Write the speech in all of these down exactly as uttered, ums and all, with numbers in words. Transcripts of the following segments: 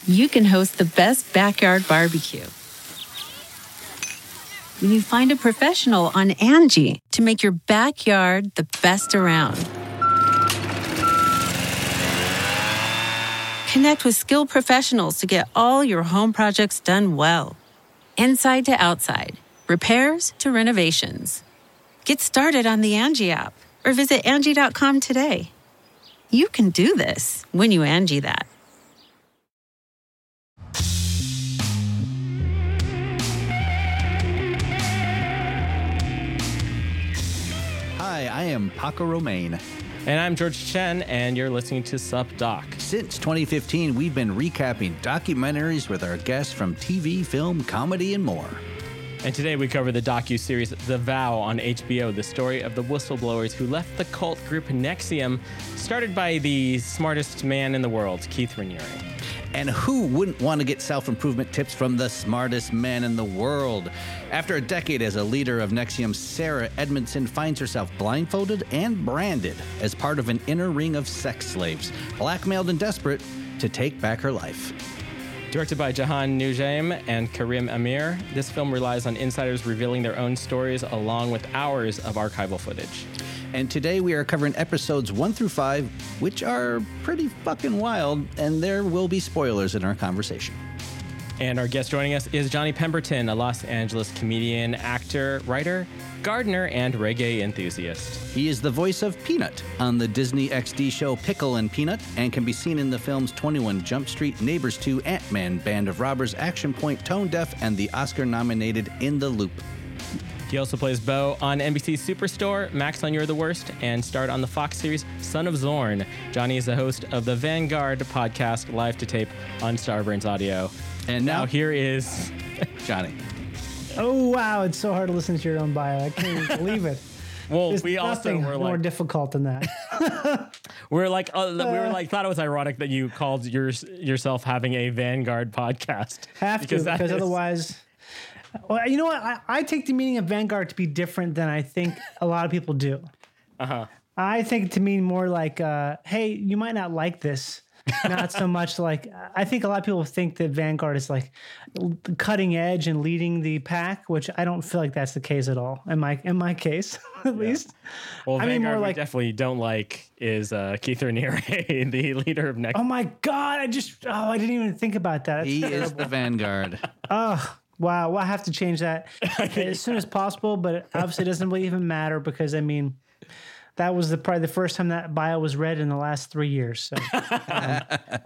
you can host the best backyard barbecue. When you find a professional on Angie to make your backyard the best around. Connect with skilled professionals to get all your home projects done well. Inside to outside, repairs to renovations. Get started on the Angie app or visit Angie dot com today. You can do this when you Angie that. Hi, I am Paco Romaine. And I'm George Chen, and you're listening to Sup Doc. Since twenty fifteen, we've been recapping documentaries with our guests from T V, film, comedy, and more. And today we cover the docu-series The Vow on H B O, the story of the whistleblowers who left the cult group N X I V M, started by the smartest man in the world, Keith Raniere. And who wouldn't want to get self-improvement tips from the smartest man in the world? After a decade as a leader of N X I V M, Sarah Edmondson finds herself blindfolded and branded as part of an inner ring of sex slaves, blackmailed and desperate to take back her life. Directed by Jahan Noujaim and Karim Amir, this film relies on insiders revealing their own stories along with hours of archival footage. And today we are covering episodes one through five, which are pretty fucking wild, and there will be spoilers in our conversation. And our guest joining us is Johnny Pemberton, a Los Angeles comedian, actor, writer, gardener, and reggae enthusiast. He is the voice of Peanut on the Disney X D show Pickle and Peanut, and can be seen in the films twenty-one Jump Street, Neighbors two, Ant-Man, Band of Robbers, Action Point, Tone Deaf, and the Oscar-nominated In the Loop. He also plays Bo on N B C Superstore, Max on You're the Worst, and starred on the Fox series Son of Zorn. Johnny is the host of the Vanguard podcast, live to tape on Starburns Audio. And now, now here is Johnny. Oh, wow. It's so hard to listen to your own bio. I can't even believe it. Well, There's we also were more like difficult than that. we're like uh, we were like thought it was ironic that you called your, yourself having a Vanguard podcast. Have because to, because is... otherwise... Well, you know what? I, I take the meaning of Vanguard to be different than I think a lot of people do. Uh-huh. I think it to mean more like, uh, hey, you might not like this. Not so much like, I think a lot of people think that Vanguard is like cutting edge and leading the pack, which I don't feel like that's the case at all. In my in my case, at yeah. least. Well, I Vanguard mean, more we like, definitely don't like is uh, Keith Raniere, the leader of Next. Oh my God! I just oh I didn't even think about that. That's he terrible. is the Vanguard. Oh. Wow, well, I have to change that as soon as possible, but it obviously doesn't really even matter because, I mean, that was the probably the first time that bio was read in the last three years. So um,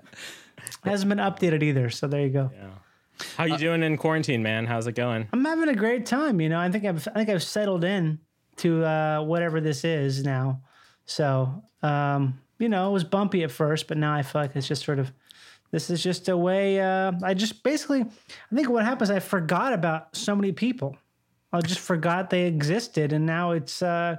hasn't been updated either, so there you go. Yeah. How you uh, doing in quarantine, man? How's it going? I'm having a great time, you know. I think I've I think I've settled in to uh, whatever this is now. So, um, you know, it was bumpy at first, but now I feel like it's just sort of This is just a way, uh, I just basically, I think what happens, I forgot about so many people. I just forgot they existed, and now it's, uh,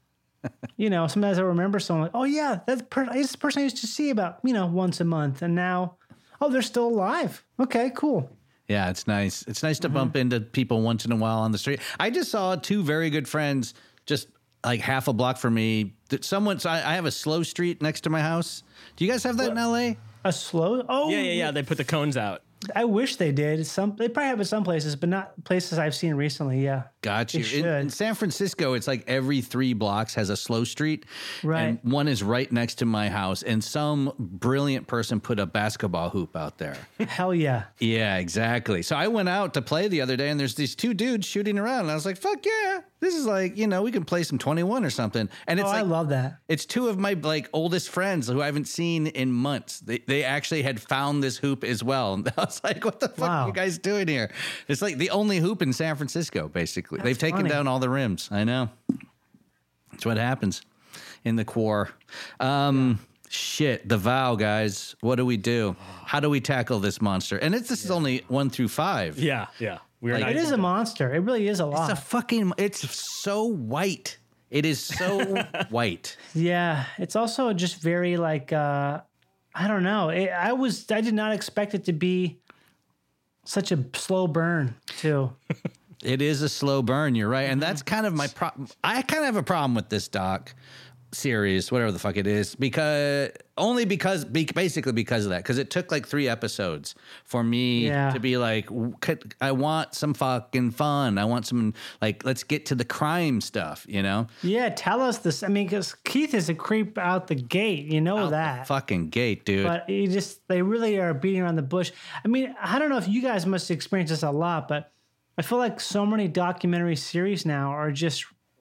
you know, sometimes I remember someone like, oh yeah, that's per- this person I used to see about, you know, once a month, and now, oh, they're still alive. Okay, cool. Yeah, it's nice. It's nice to mm-hmm. bump into people once in a while on the street. I just saw two very good friends just like half a block from me. That someone, so I, I have a slow street next to my house. Do you guys have that what? in L A? A slow? Oh, yeah, yeah, yeah. They put the cones out. I wish they did. Some they probably have it some places, but not places I've seen recently. Yeah, got you. In, in San Francisco, it's like every three blocks has a slow street, right? And one is right next to my house. And some brilliant person put a basketball hoop out there. Hell yeah, yeah, exactly. So I went out to play the other day, and there's these two dudes shooting around, and I was like, "Fuck yeah!" This is like, you know, we can play some twenty-one or something. And it's oh, like, I love that. It's two of my like oldest friends who I haven't seen in months. They they actually had found this hoop as well. And I was like, what the fuck wow. are you guys doing here? It's like the only hoop in San Francisco, basically. That's They've taken funny. down all the rims. I know. That's what happens in the core. Um, yeah. Shit, The Vow, guys. What do we do? How do we tackle this monster? And it's this yeah. is only one through five. Yeah, yeah. We're like, it is a monster. It really is a lot. It's a fucking, it's so white. It is so white. Yeah. It's also just very like, uh, I don't know. It, I was, I did not expect it to be such a slow burn too. It is a slow burn. You're right. And that's kind of my problem. I kind of have a problem with this doc series, whatever the fuck it is, because only because be, basically because of that, because it took like three episodes for me Yeah. to be like, could, I want some fucking fun. I want some like, let's get to the crime stuff, you know? Yeah, tell us this. I mean, because Keith is a creep out the gate. You know Out that. the fucking gate, dude. But you just, they really are beating around the bush. I mean, I don't know if you guys must experience this a lot, but I feel like so many documentary series now are just,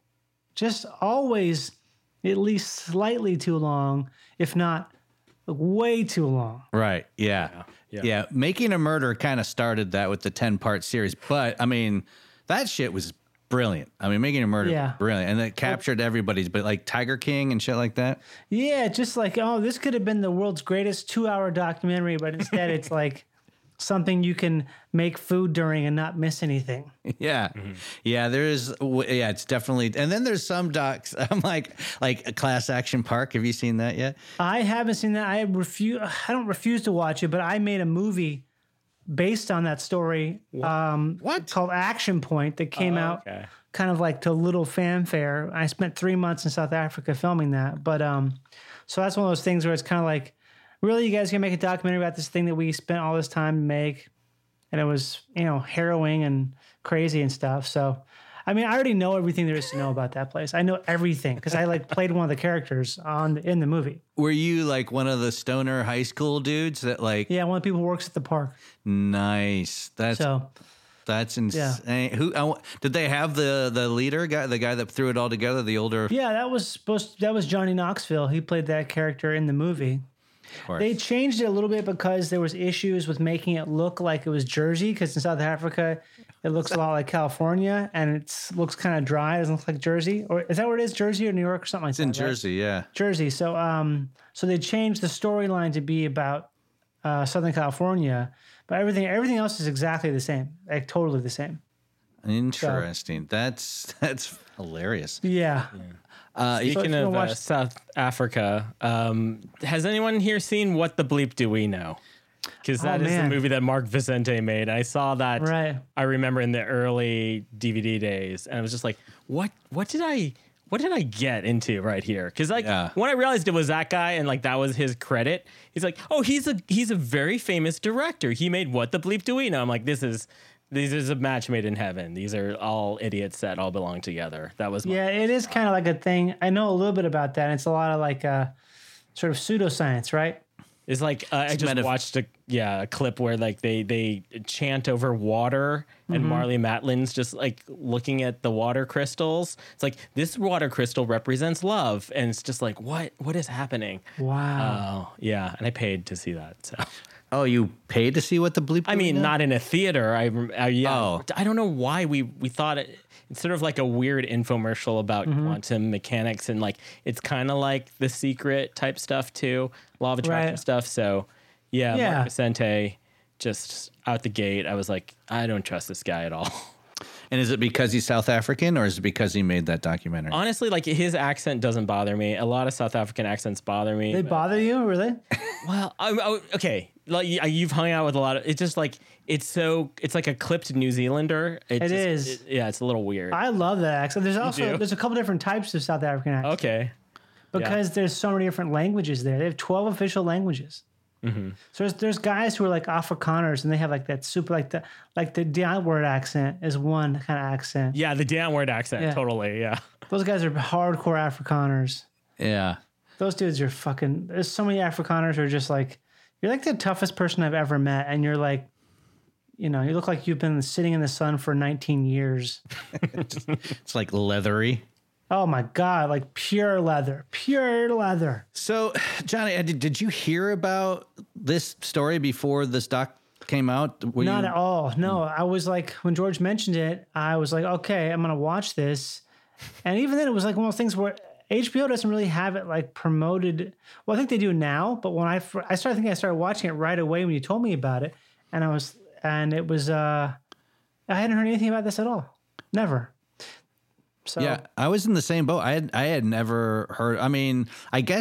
just always at least slightly too long, if not way too long. Right. Yeah. Yeah. Yeah. Making a Murder kind of started that with the ten part series. But I mean, that shit was brilliant. I mean, Making a Murder Yeah. was brilliant. And it captured everybody's, but like Tiger King and shit like that. Yeah, just like, oh, this could have been the world's greatest two hour documentary, but instead it's like something you can make food during and not miss anything. Yeah. Yeah. There's, yeah, it's definitely. And then there's some docs. I'm like, like a Class Action Park. Have you seen that yet? I haven't seen that. I refuse. I don't refuse to watch it, but I made a movie based on that story. Um, What? Called Action Point that came Oh, out okay. kind of like to little fanfare. I spent three months in South Africa filming that, but um, so that's one of those things where it's kind of like, really, you guys gonna make a documentary about this thing that we spent all this time to make, and it was, you know, harrowing and crazy and stuff. So, I mean, I already know everything there is to know about that place. I know everything because I like played one of the characters on the, in the movie. Were you like one of the stoner high school dudes that like, Yeah, one of the people who works at the park. nice. That's, So that's insane. Who, I, wa- did they have the, the leader guy, the guy that threw it all together, the older? yeah, that was supposed. That was Johnny Knoxville. He played that character in the movie. Of course. They changed it a little bit because there was issues with making it look like it was Jersey, because in South Africa it looks a lot like California and it looks kind of dry. It doesn't look like Jersey. Or is that where it is? Jersey or New York or something like It's that? in right? Jersey. Yeah. Jersey. So um so they changed the storyline to be about uh, Southern California, but everything everything else is exactly the same. Like totally the same. Interesting. That's, that's hilarious. Yeah. Uh, you- Speaking So if you of watch- uh, South Africa, um, has anyone here seen What the Bleep Do We Know? Because that Oh, is man. the movie that Mark Vicente made. I saw that. Right. I remember in the early D V D days, and I was just like, "What? What did I? What did I get into right here?" Because like Yeah. when I realized it was that guy, and like that was his credit, he's like, "Oh, he's a he's a very famous director. He made What the Bleep Do We Know?" I'm like, "This is." This is a match made in heaven. These are all idiots that all belong together. That was my Yeah, it is kind of like a thing. I know a little bit about that. It's a lot of like uh sort of pseudoscience, right? It's like uh, I just metaph- watched a yeah a clip where like they they chant over water and Marley Matlin's just like looking at the water crystals. It's like this water crystal represents love, and it's just like what what is happening? Wow. Oh yeah, and I paid to see that. So oh, you paid to see What the Bleep? I Do We mean, Know? not in a theater. I uh, yeah. Oh. I don't know why we we thought it. It's sort of like a weird infomercial about quantum mechanics, and like it's kind of like The Secret type stuff too, law of attraction Right. stuff. So yeah, Yeah. Mark Vicente just out the gate. I was like, I don't trust this guy at all. And is it because he's South African, or is it because he made that documentary? Honestly, like his accent doesn't bother me. A lot of South African accents bother me. They but- bother you, really? Well, I, I, okay, like you- you've hung out with a lot of. It's just like it's so. It's like a clipped New Zealander. It, It just- is. it- yeah, it's a a little weird. I love that accent. There's also do? there's a couple different types of South African accents okay. because there's so many different languages there. They have twelve official languages. Mm-hmm. So there's, there's guys who are like Afrikaners and they have like that super like the like the downward accent is one kind of accent. Yeah, the downward accent. Yeah. Totally. Yeah. Those guys are hardcore Afrikaners. Yeah. Those dudes are fucking. There's so many Afrikaners who are just like, you're like the toughest person I've ever met, and you're like, you know, you look like you've been sitting in the sun for nineteen years. It's like leathery. Oh my god, like pure leather, pure leather. So, Johnny, uh, did, did you hear about this story before this doc came out? Were Not you, at all. No, I was like, when George mentioned it, I was like, okay, I'm gonna watch this. And even then, it was like one of those things where H B O doesn't really have it like promoted. Well, I think they do now, but when I fir- I started thinking, I started watching it right away when you told me about it, and I was, and it was, uh, I hadn't heard anything about this at all, never. So Yeah, I was in the same boat. I had I had never heard. I mean, I guess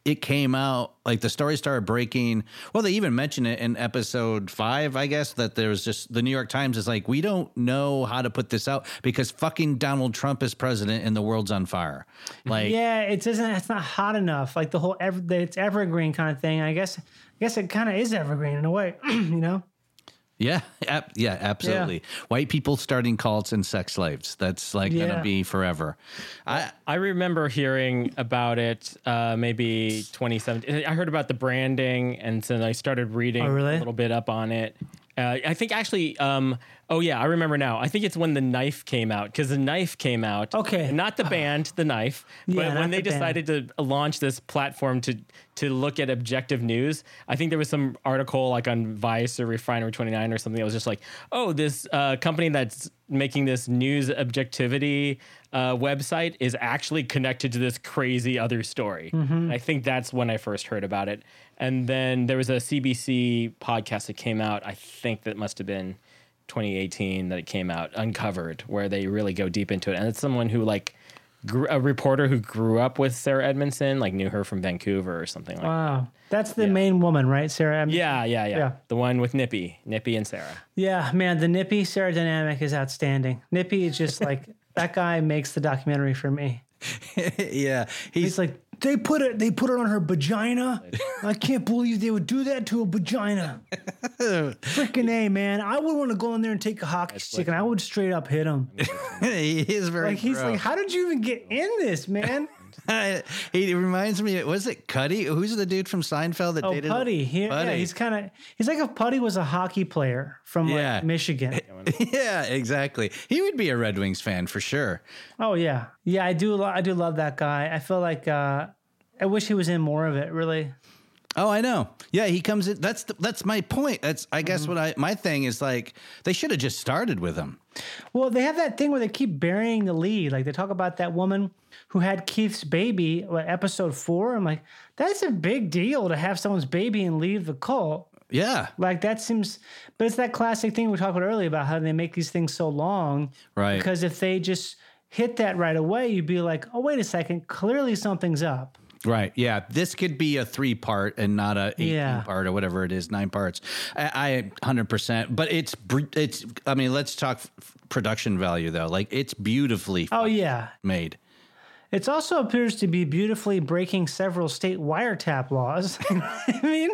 it came out, like the story started breaking. Well, they even mentioned it in episode five, I guess, that there was just the New York Times is like, we don't know how to put this out because fucking Donald Trump is president and the world's on fire. Like, yeah, it doesn't. It's not hot enough. Like the whole ever, it's evergreen kind of thing. I guess. I guess it kind of is evergreen in a way. You know. Yeah, ab- yeah, absolutely. Yeah. White people starting cults and sex slaves. That's like yeah. going to be forever. I I remember hearing about it uh, maybe twenty seventeen. I heard about the branding, and so I started reading oh, really? a little bit up on it. Uh, I think actually, um, oh yeah, I remember now. I think it's when The Knife came out, because The Knife came out. Okay. Not the band, The Knife, but yeah, when they the decided band. to launch this platform to to look at objective news, I think there was some article like on Vice or Refinery twenty-nine or something that was just like, oh, this uh, company that's making this news objectivity uh, website is actually connected to this crazy other story. Mm-hmm. I think that's when I first heard about it. And then there was a C B C podcast that came out. I think that must have been twenty eighteen that it came out, Uncovered, where they really go deep into it. And it's someone who like grew, a reporter who grew up with Sarah Edmondson, like knew her from Vancouver or something like wow. that. Wow. That's the yeah. main woman, right? Sarah Edmondson? Yeah, yeah, yeah, yeah. The one with Nippy, Nippy and Sarah. Yeah, man, the Nippy Sarah dynamic is outstanding. Nippy is just like, that guy makes the documentary for me. yeah. He's, he's like, They put it. They put it on her vagina. I can't believe they would do that to a vagina. Freaking A, man! I would want to go in there and take a hockey That's stick, like, and I would straight up hit him. He is very. Like he's gross. like, how did you even get in this, man? He reminds me. Was it Cuddy? Who's the dude from Seinfeld that oh, dated Putty? He, Putty? Yeah, he's kind of. He's like if Putty was a hockey player from like, yeah. Michigan. Yeah, exactly. He would be a Red Wings fan for sure. Oh yeah, yeah. I do. Lo- I do love that guy. I feel like. Uh, I wish he was in more of it. Really. Oh, I know. Yeah, he comes in. That's the, that's my point. That's I guess mm-hmm. what I my thing is like they should have just started with him. Well, they have that thing where they keep burying the lead. Like they talk about that woman who had Keith's baby, what, episode four. I'm like, that's a big deal to have someone's baby and leave the cult. Yeah. Like that seems, but it's that classic thing we talked about earlier about how they make these things so long. Right. Because if they just hit that right away, you'd be like, oh, wait a second, clearly something's up. Right. Yeah. This could be a three part and not a eighteen yeah. part or whatever it is, nine parts. I, I one hundred percent. But it's, it's, I mean, let's talk f- production value though. Like it's beautifully oh, yeah. made. It also appears to be beautifully breaking several state wiretap laws. I mean,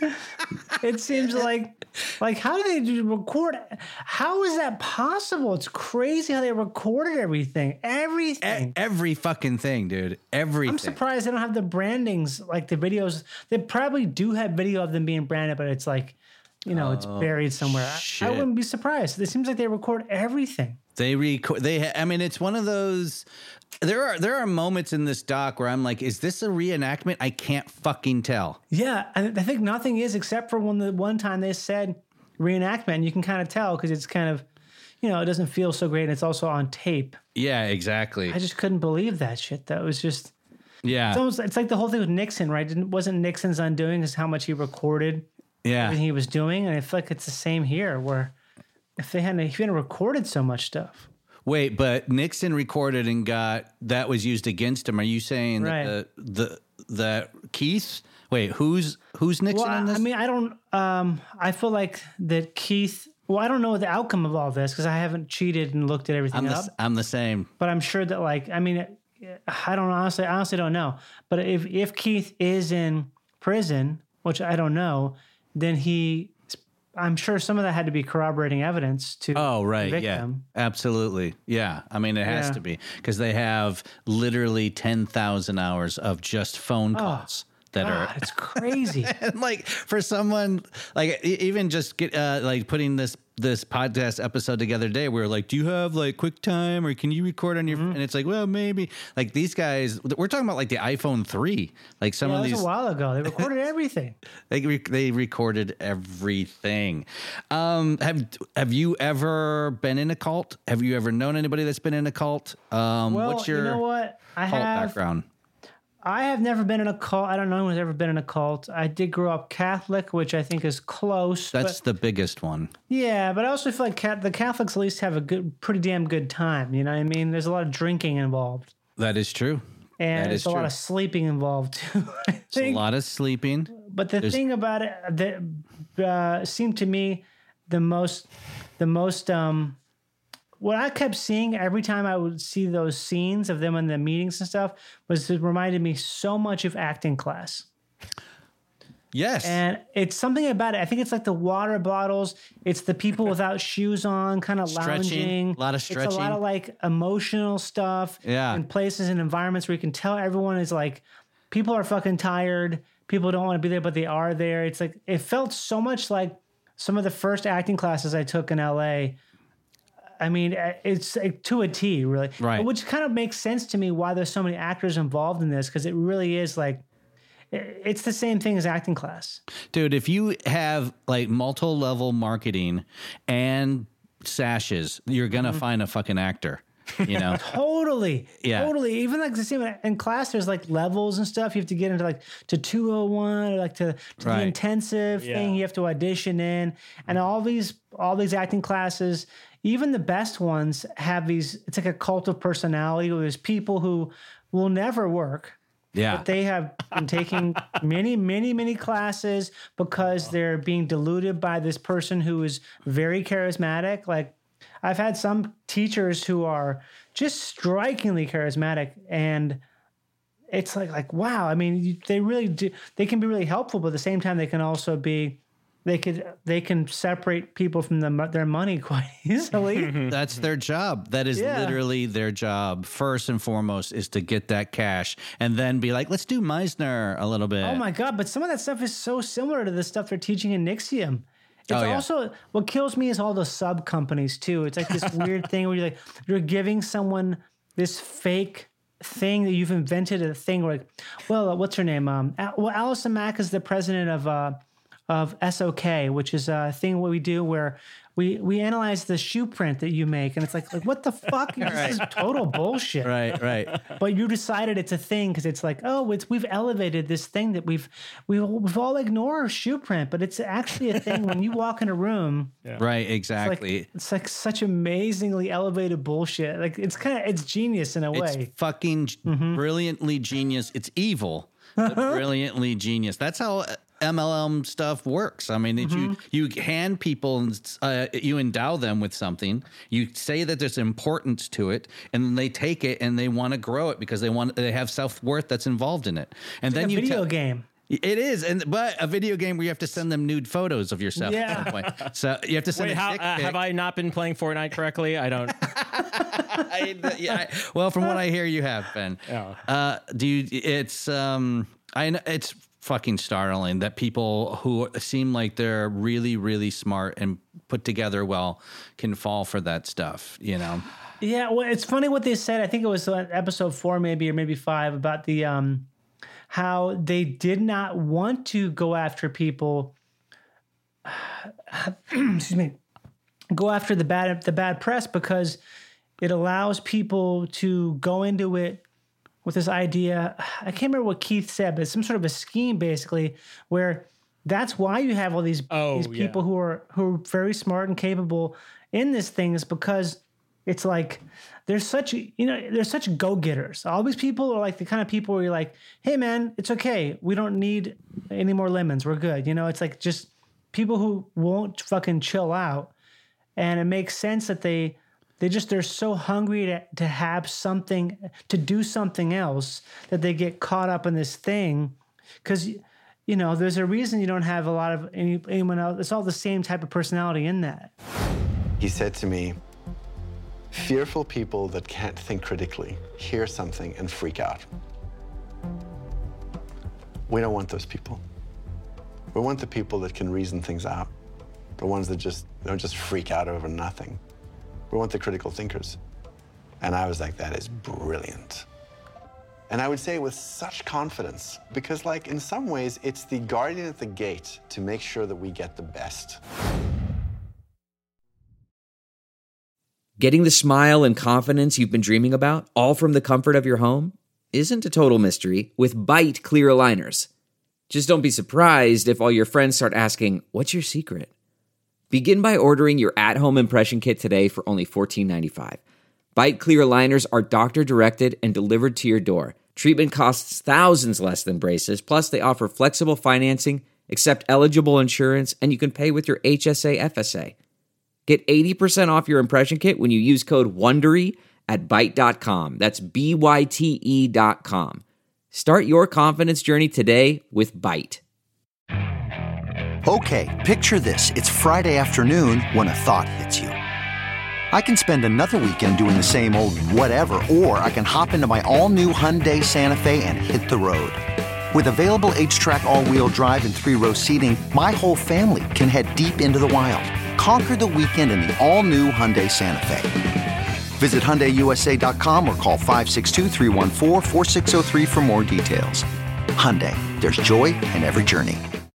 it seems like, like how do they record? How is that possible? It's crazy how they recorded everything. Everything. E- every fucking thing, dude. Everything. I'm surprised they don't have the brandings, like the videos. They probably do have video of them being branded, but it's like, you know, oh, it's buried somewhere. I, I wouldn't be surprised. It seems like they record everything. They record. They. Ha- I mean, it's one of those. There are there are moments in this doc where I'm like, is this a reenactment? I can't fucking tell. Yeah, I, I think nothing is except for when the one time they said reenactment. You can kind of tell because it's kind of, you know, it doesn't feel so great. And it's also on tape. Yeah, exactly. I just couldn't believe that shit. Though it was just. Yeah. It's almost. It's like the whole thing with Nixon, right? Didn't wasn't Nixon's undoing is how much he recorded. Yeah. Everything he was doing, and I feel like it's the same here. Where if they hadn't, if he hadn't recorded so much stuff. Wait, but Nixon recorded and got that was used against him. Are you saying right. that the, the that Keith? Wait, who's who's Nixon well, in this? I mean, I don't. Um, I feel like that Keith. Well, I don't know the outcome of all this because I haven't cheated and looked at everything I'm the, up. I'm the same, but I'm sure that like I mean, I don't honestly. I honestly don't know. But if if Keith is in prison, which I don't know, then he. I'm sure some of that had to be corroborating evidence to oh right convict yeah them. Absolutely yeah I mean it has yeah. to be because they have literally ten thousand hours of just phone calls. Oh. That God, are it's crazy. And like for someone like even just get uh, like putting this this podcast episode together today, we were like, do you have like QuickTime or can you record on your? Mm-hmm. And it's like, well, maybe like these guys. We're talking about like the iPhone three. Like some yeah, of that these was a while ago. They recorded everything. They re- they recorded everything. Um, have have you ever been in a cult? Have you ever known anybody that's been in a cult? Um, well, what's your you know what? I cult have, background? I have never been in a cult. I don't know anyone's ever been in a cult. I did grow up Catholic, which I think is close. That's but, the biggest one. Yeah, but I also feel like cat, the Catholics at least have a good, pretty damn good time. You know what I mean? There's a lot of drinking involved. That is true. And That there's is a true. lot of sleeping involved too. I It's a think. lot of sleeping. But the There's- thing about it that uh, seemed to me the most, the most, um, what I kept seeing every time I would see those scenes of them in the meetings and stuff was it reminded me so much of acting class. Yes. And it's something about it. I think it's like the water bottles. It's the people without shoes on, kind of Stretching, lounging. a lot of It's a lot stretching. of like emotional stuff. Yeah. In places and environments where you can tell everyone is like, people are fucking tired. People don't want to be there, but they are there. It's like, it felt so much like some of the first acting classes I took in L A. I mean, it's like to a T, really. Right. Which kind of makes sense to me why there's so many actors involved in this, because it really is like, it's the same thing as acting class. Dude, if you have like multi-level marketing and sashes, you're going to Mm-hmm. find a fucking actor, you know? Totally. Yeah. Totally. Even like the same in class, there's like levels and stuff. You have to get into like to two oh one or like to, to Right. the intensive Yeah. thing. You have to audition in. And all these all these acting classes, even the best ones have these, it's like a cult of personality where there's people who will never work. Yeah. But they have been taking many, many, many classes because they're being deluded by this person who is very charismatic. Like I've had some teachers who are just strikingly charismatic, and it's like, like, wow. I mean, you, they really do. They can be really helpful, but at the same time, they can also be. They could. They can separate people from the, their money quite easily. That's their job. That is Yeah. literally their job. First and foremost is to get that cash and then be like, let's do Meisner a little bit. Oh my God, but some of that stuff is so similar to the stuff they're teaching in Nixium. It's Oh, yeah. also, what kills me is all the sub companies too. It's like this weird thing where you're like, you're giving someone this fake thing that you've invented, a thing where like, well, uh, what's her name? Um, Al- well, Allison Mack is the president of, uh, of S O K, which is a thing what we do where we, we analyze the shoe print that you make. And it's like, like what the fuck? This is total bullshit. Right, right. But you decided it's a thing because it's like, oh, it's we've elevated this thing that we've we we've all ignored shoe print, but it's actually a thing when you walk in a room. Right, Like, exactly. it's like such amazingly elevated bullshit. Like it's kind of it's genius in a It's way. fucking g- Mm-hmm. brilliantly genius. It's evil, but brilliantly genius. That's how M L M stuff works. I mean, Mm-hmm. you you hand people, uh, you endow them with something. You say that there's importance to it, and then they take it and they want to grow it because they want they have self worth that's involved in it. And Like then a you video tell- game. It is, and but a video game where you have to send them nude photos of yourself. Yeah. At some point. So you have to send Wait, a how, dick uh, pic. have I not been playing Fortnite correctly? I don't. I, yeah, I- well, from what I hear, you have been. Yeah. Uh, do you? It's um, I know it's fucking startling that people who seem like they're really, really smart and put together well can fall for that stuff. You know. Yeah, well, it's funny what they said. I think it was uh, episode four, maybe, or maybe five, about the um, how they did not want to go after people. excuse me, go after the bad the bad press because it allows people to go into it with this idea. I can't remember what Keith said, but it's some sort of a scheme basically where that's why you have all these Oh, these people yeah. who are who are very smart and capable in this thing is because it's like there's such you know there's such go-getters. All these people are like the kind of people where you're like, hey man, it's okay. We don't need any more lemons. We're good. You know, it's like just people who won't fucking chill out. And it makes sense that they they just they're so hungry to to have something to do something else that they get caught up in this thing because you know there's a reason you don't have a lot of any, anyone else. It's all the same type of personality in that. He said to me, fearful people that can't think critically hear something and freak out. We don't want those people. We want the people that can reason things out, the ones that just don't just freak out over nothing. We want the critical thinkers. And I was like, that is brilliant. And I would say with such confidence, because like in some ways, it's the guardian at the gate to make sure that we get the best. Getting the smile and confidence you've been dreaming about, all from the comfort of your home, isn't a total mystery with Byte clear aligners. Just don't be surprised if all your friends start asking, what's your secret? Begin by ordering your at-home impression kit today for only fourteen ninety-five. Byte clear aligners are doctor-directed and delivered to your door, Treatment costs thousands less than braces, plus they offer flexible financing, accept eligible insurance, and you can pay with your H S A F S A. Get eighty percent off your impression kit when you use code WONDERY at Byte dot com. That's B Y T E dot com. Start your confidence journey today with Byte. Okay, picture this. It's Friday afternoon when a thought hits you. I can spend another weekend doing the same old whatever, or I can hop into my all-new Hyundai Santa Fe and hit the road. With available H-Track all-wheel drive and three-row seating, my whole family can head deep into the wild. Conquer the weekend in the all-new Hyundai Santa Fe. Visit Hyundai U S A dot com or call five six two, three one four, four six zero three for more details. Hyundai, there's joy in every journey.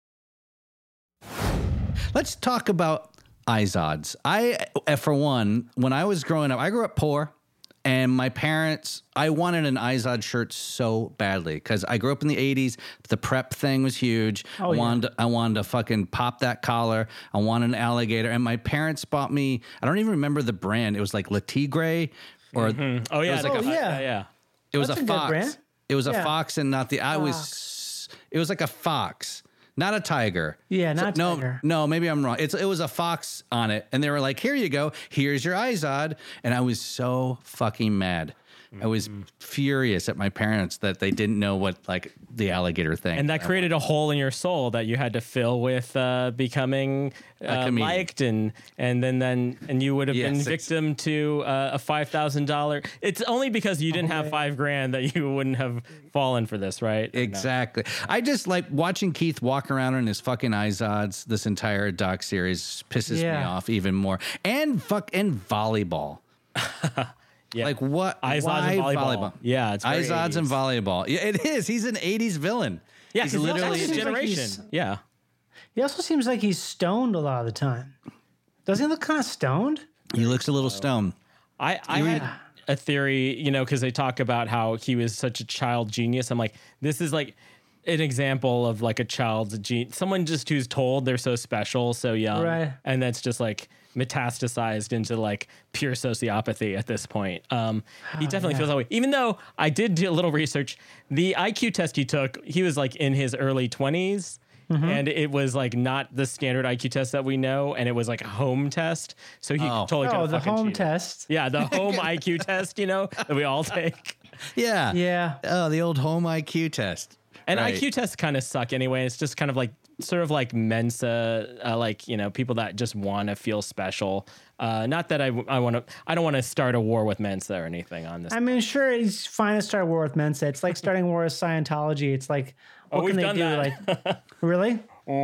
Let's talk about iZods. I, for one, when I was growing up, I grew up poor, and my parents, I wanted an iZod shirt so badly because I grew up in the eighties. The prep thing was huge. Oh, I yeah. wanted, I wanted to fucking pop that collar. I wanted an alligator, and my parents bought me. I don't even remember the brand. It was like Le Tigre, or Mm-hmm. Oh yeah, it was like Oh, a, yeah. yeah, yeah. it was That's a a good fox. brand. It was a Yeah. fox, and not the. I was. It was like a fox. Not a tiger. Yeah, not a no, tiger. No, maybe I'm wrong. It's it was a fox on it, and they were like, "Here you go. Here's your iZod." And I was so fucking mad. I was furious at my parents that they didn't know what like the alligator thing. And that created a hole in your soul that you had to fill with uh, becoming uh, comedian. liked, and and then then and you would have been Yes, it's- victim to uh, a five thousand dollar. It's only because you didn't have five grand that you wouldn't have fallen for this, right? Or no? Exactly. I just like watching Keith walk around in his fucking iZods. This entire doc series pisses me Yeah. off even more. And fuck and volleyball. Yeah. Like what? iZods why and volleyball. Yeah, it's very iZods and eighties. volleyball. Yeah, it is. He's an eighties villain. Yeah, he's 'cause he literally also seems his like generation. he's- Yeah. He also seems like he's stoned a lot of the time. Doesn't he look kind of stoned? He looks a little stoned. I, I had a theory, you know, because they talk about how he was such a child genius. I'm like, this is like an example of like a child's genius. Someone just who's told they're so special, so young. Right. And that's just like metastasized into like pure sociopathy at this point. Um, he definitely feels that way. Even though I did do a little research, the I Q test he took, he was like in his early twenties. And it was like not the standard I Q test that we know, and it was like a home test. So he Oh. totally could Oh, have the fucking home cheated. test. Yeah, the home I Q test, you know, that we all take. Yeah. Yeah. Oh, the old home I Q test. And Right. I Q tests kind of suck anyway. It's just kind of like sort of like Mensa, uh, like, you know, people that just want to feel special. Uh, not that I, I want to, I don't want to start a war with Mensa or anything on this. I mean, sure, it's fine to start a war with Mensa. It's like starting a war with Scientology. It's like, what Oh, can we've they done do? that. Like, really?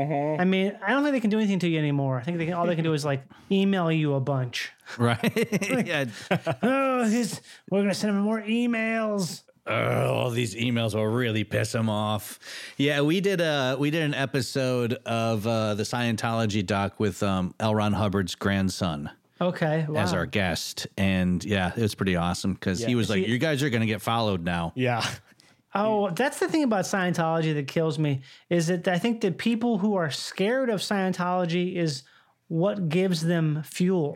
I mean, I don't think they can do anything to you anymore. I think they can, all they can do is like email you a bunch. Right. yeah. Oh, his, we're gonna send him more emails. Oh, all these emails will really piss him off. Yeah, we did a we did an episode of uh, the Scientology doc with um, L. Ron Hubbard's grandson Okay, wow. as our guest, and yeah, it was pretty awesome because he was like, "You guys are gonna get followed now." Yeah. Oh, that's the thing about Scientology that kills me is that I think the people who are scared of Scientology is what gives them fuel.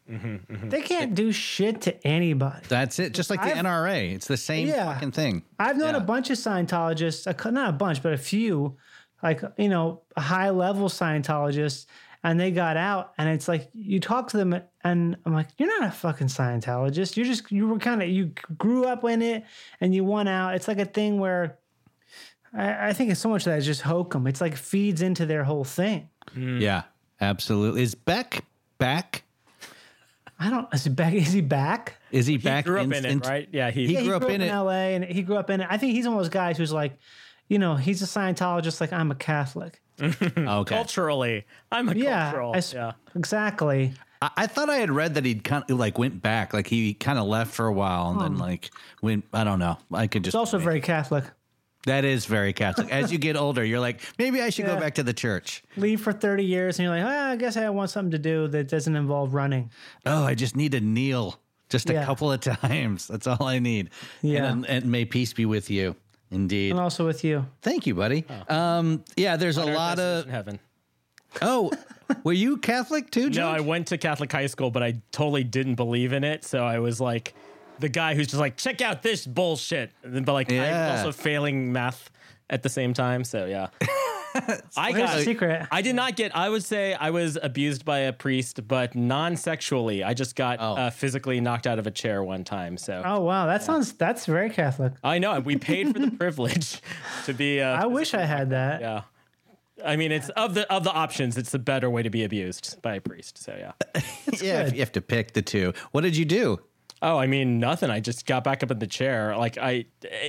They can't do shit to anybody. That's it. Just like the I've- N R A, it's the same Yeah. fucking thing. I've known Yeah. a bunch of Scientologists, a cou- not a bunch, but a few, like, you know, high level Scientologists, and they got out, and it's like you talk to them, and I'm like, you're not a fucking Scientologist. You're just, you were kind of, you grew up in it, and you went out. It's like a thing where I, I think it's so much that it's just hokum. It's like feeds into their whole thing. Yeah, absolutely. Is Beck back? I don't, is he back? Is he back? Is he He back? grew up in- in it, in- right? Yeah. He, He Yeah, grew up in it. L A, and he grew up in it. I think he's one of those guys who's like, you know, he's a Scientologist like I'm a Catholic. Okay. culturally, I'm a Yeah, cultural. I s- yeah. exactly. I, I thought I had read that he'd kind of like went back, like he kind of left for a while and then like went. I don't know. I could just. It's also very Catholic. That is very Catholic. As you get older, you're like, maybe I should Yeah. go back to the church. Leave for thirty years, and you're like, oh, I guess I want something to do that doesn't involve running. Oh, I just need to kneel just a Yeah. couple of times. That's all I need. Yeah. And, and may peace be with you. Indeed. And also with you. Thank you, buddy. Um, yeah, there's a lot of. in heaven. Oh, were you Catholic too, George? No, I went to Catholic high school, but I totally didn't believe in it. So I was like, the guy who's just like, check out this bullshit. And then, but like, Yeah. I'm also failing math at the same time. So yeah. I Here's got the secret. I did not get, I would say I was abused by a priest, but non-sexually. I just got Oh. uh, physically knocked out of a chair one time. So Oh wow, that sounds that's very Catholic. I know we paid for the privilege to be. Uh, I wish I had that. yeah. I mean, it's of the of the options, it's the better way to be abused by a priest. So yeah. yeah, if you have to pick the two. What did you do? Oh, I mean, nothing. I just got back up in the chair. Like I,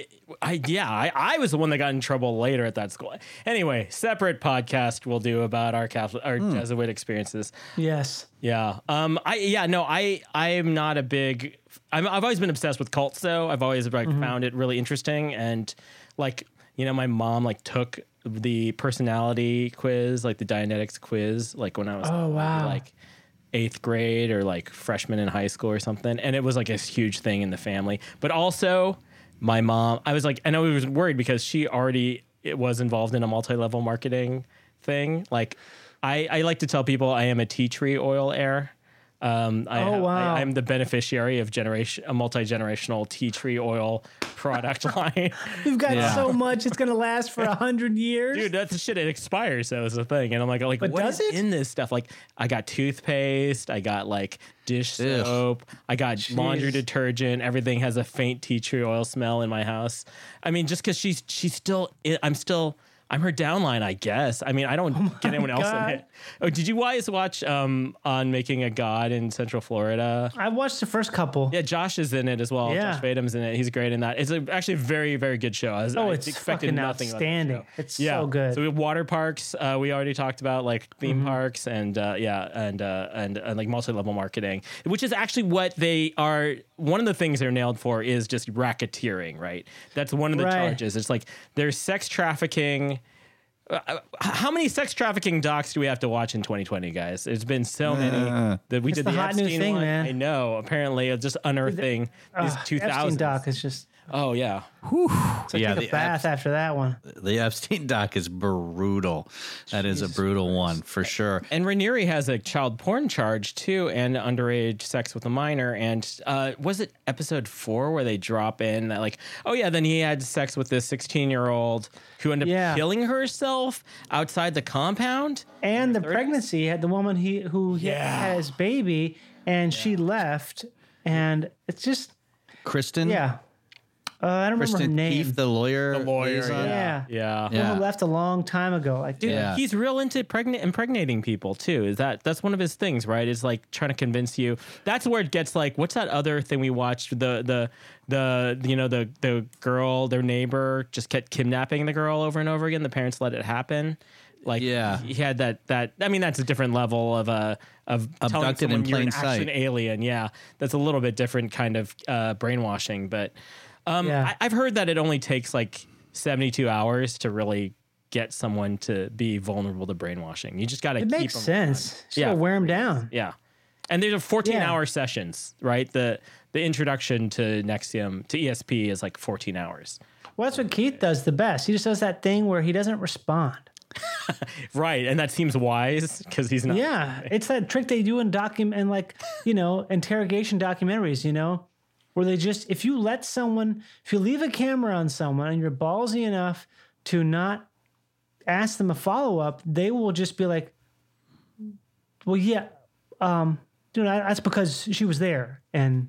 I yeah, I, I was the one that got in trouble later at that school. Anyway, separate podcast we'll do about our Catholic, our Jesuit experiences. Yes. Yeah. Um. I yeah. No. I I am not a big. I'm, I've always been obsessed with cults, though. I've always like found it really interesting, and like you know, my mom like took the personality quiz, like the Dianetics quiz, like when I was Oh, wow. like eighth grade or like freshman in high school or something, and it was like a huge thing in the family. But also, my mom, I was like, I know I was worried because she already it was involved in a multi-level marketing thing. Like, I, I like to tell people I am a tea tree oil heir. Um, I, Oh, have- wow. I, I'm the beneficiary of generation a multi-generational tea tree oil product line. You've got Yeah. so much; it's gonna last for a hundred years. Dude, that's the shit. It expires, so it's a thing. And I'm like, like, But what does is it? in this stuff? Like, I got toothpaste, I got like dish Ugh. soap, I got laundry Jeez. detergent. Everything has a faint tea tree oil smell in my house. I mean, just because she's she's still, I'm still. I'm her downline, I guess. I mean, I don't get anyone else in God. it. Oh, did you guys watch um, on Making a God in Central Florida? I watched the first couple. Yeah, Josh is in it as well. Yeah. Josh Vatum's in it. He's great in that. It's a, actually a very, very good show. I, was, Oh, I it's expected fucking nothing about the outstanding. show. It's Yeah. so good. So we have water parks. Uh, we already talked about like theme Mm-hmm. parks and uh, yeah, and, uh, and and like multi-level marketing, which is actually what they are. One of the things they're nailed for is just racketeering, right? That's one of the Right. charges. It's like there's sex trafficking. Uh, how many sex trafficking docs do we have to watch in twenty twenty, guys? There's been so many that we It's did the the, hot new Epstein thing, one. man. I know. Apparently, it's just unearthing these Ugh, two Epstein thousands. doc is just Oh yeah. it's like Yeah, take the a bath Epst- after that one. The Epstein doc is brutal. That is a brutal one for sure. And Raniere has a child porn charge too, and underage sex with a minor. And uh, was it episode four where they drop in that like, oh yeah, then he had sex with this sixteen-year-old who ended up Yeah. killing herself outside the compound? And the pregnancy had the woman he who he Yeah. had his baby, and she left, and it's just Kristen, yeah. Uh, I don't remember her Kristen name. Keefe, the lawyer, The lawyer, liaison. yeah. Yeah. The Yeah. one who left a long time ago. Like, Dude, Yeah. he's real into pregnant impregnating people too. Is that that's one of his things, right? Is like trying to convince you. That's where it gets like, what's that other thing we watched? The the the you know the the girl, their neighbor, just kept kidnapping the girl over and over again. The parents let it happen. Like Yeah. he had that that. I mean, that's a different level of uh of telling Abducted someone in you're an plain action sight. alien. Yeah, that's a little bit different kind of uh, brainwashing, but. Um, Yeah. I, I've heard that it only takes like seventy-two hours to really get someone to be vulnerable to brainwashing. You just got to it keep makes them. sense. Just Yeah. gotta wear them down. Yeah. And there's a fourteen Yeah. hour sessions, right? The the introduction to Nexium to E S P is like fourteen hours. Well, that's what Keith does the best. He just does that thing where he doesn't respond. Right. And that seems wise because he's not. Yeah, it's that trick they do in document and like you know interrogation documentaries. You know, where they just if you let someone if you leave a camera on someone and you're ballsy enough to not ask them a follow up, they will just be like, "Well, yeah, um, dude, I, that's because she was there and."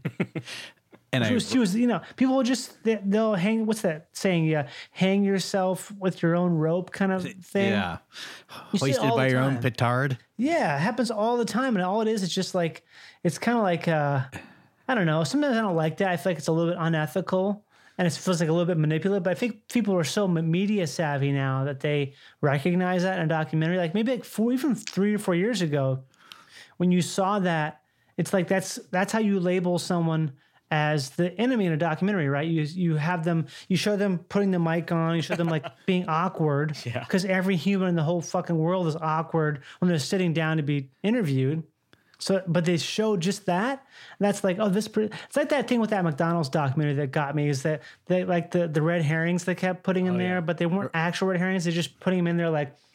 And She I, was, she was, you know, people will just, they, they'll hang, what's that saying? Yeah, hang yourself with your own rope kind of thing. yeah, You see it hoisted all by the your own time. petard. Yeah, it happens all the time. And all it is, is just like, it's kind of like, uh, I don't know. Sometimes I don't like that. I feel like it's a little bit unethical and it feels like a little bit manipulative. But I think people are so media savvy now that they recognize that in a documentary. Like maybe like four, even three or four years ago, when you saw that, it's like that's that's how you label someone as the enemy in a documentary, right? You you have them, you show them putting the mic on, you show them like being awkward, Yeah. because every human in the whole fucking world is awkward when they're sitting down to be interviewed. So, but they show just that. And that's like, oh, this. Per-. It's like that thing with that McDonald's documentary that got me is that they like the the red herrings they kept putting in there, but they weren't actual red herrings. They're just putting them in there like,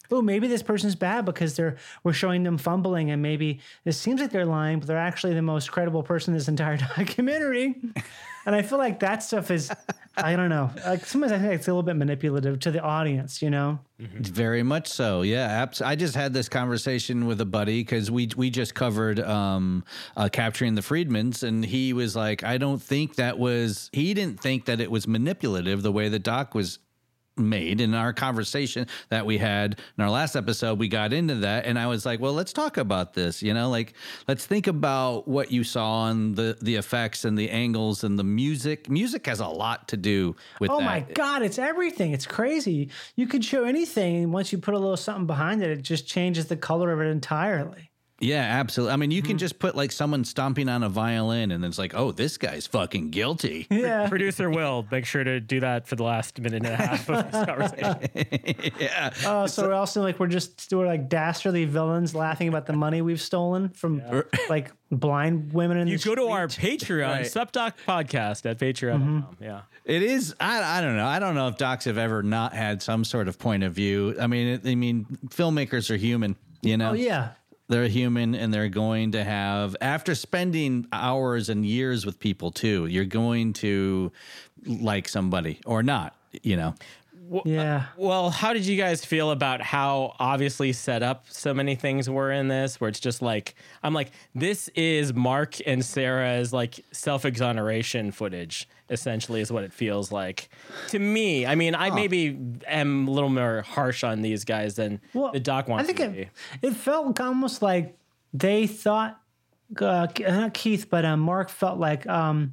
oh, maybe this person's bad because they're we're showing them fumbling, and maybe it seems like they're lying, but they're actually the most credible person in this entire documentary. And I feel like that stuff is, I don't know, like sometimes I think it's a little bit manipulative to the audience, you know? Mm-hmm. Very much so. Yeah. Abs- I just had this conversation with a buddy because we we just covered um, uh, Capturing the Friedmans, and he was like, I don't think that was, he didn't think that it was manipulative the way the doc was made. In our conversation that we had in our last episode, we got into that, and I was like, well, let's talk about this, you know, like let's think about what you saw and the the effects and the angles and the music. Music has a lot to do with oh that. my God, it's everything. It's crazy. You could show anything, and once you put a little something behind it, it just changes the color of it entirely. Yeah, absolutely. I mean, you can just put like someone stomping on a violin, and it's like, oh, this guy's fucking guilty. Yeah. Producer Will, make sure to do that for the last minute and a half of this conversation. Yeah. Oh, so we're also like, we're just, we're like dastardly villains laughing about the money we've stolen from like blind women in You the go to street. our Patreon, Right. Supdoc Podcast at patreon dot com. Yeah. It is. I, I don't know. I don't know if docs have ever not had some sort of point of view. I mean, it, I mean, filmmakers are human, you know? Oh, yeah. They're human, and they're going to have, after spending hours and years with people too, you're going to like somebody or not, you know? Yeah. Well, how did you guys feel about how obviously set up so many things were in this, where it's just like, I'm like, this is Mark and Sarah's like self-exoneration footage, essentially, is what it feels like to me. I mean, I maybe am a little more harsh on these guys than Well, the doc wants I think to it, be. it felt almost like they thought, uh, not Keith, but um, Mark felt like, um,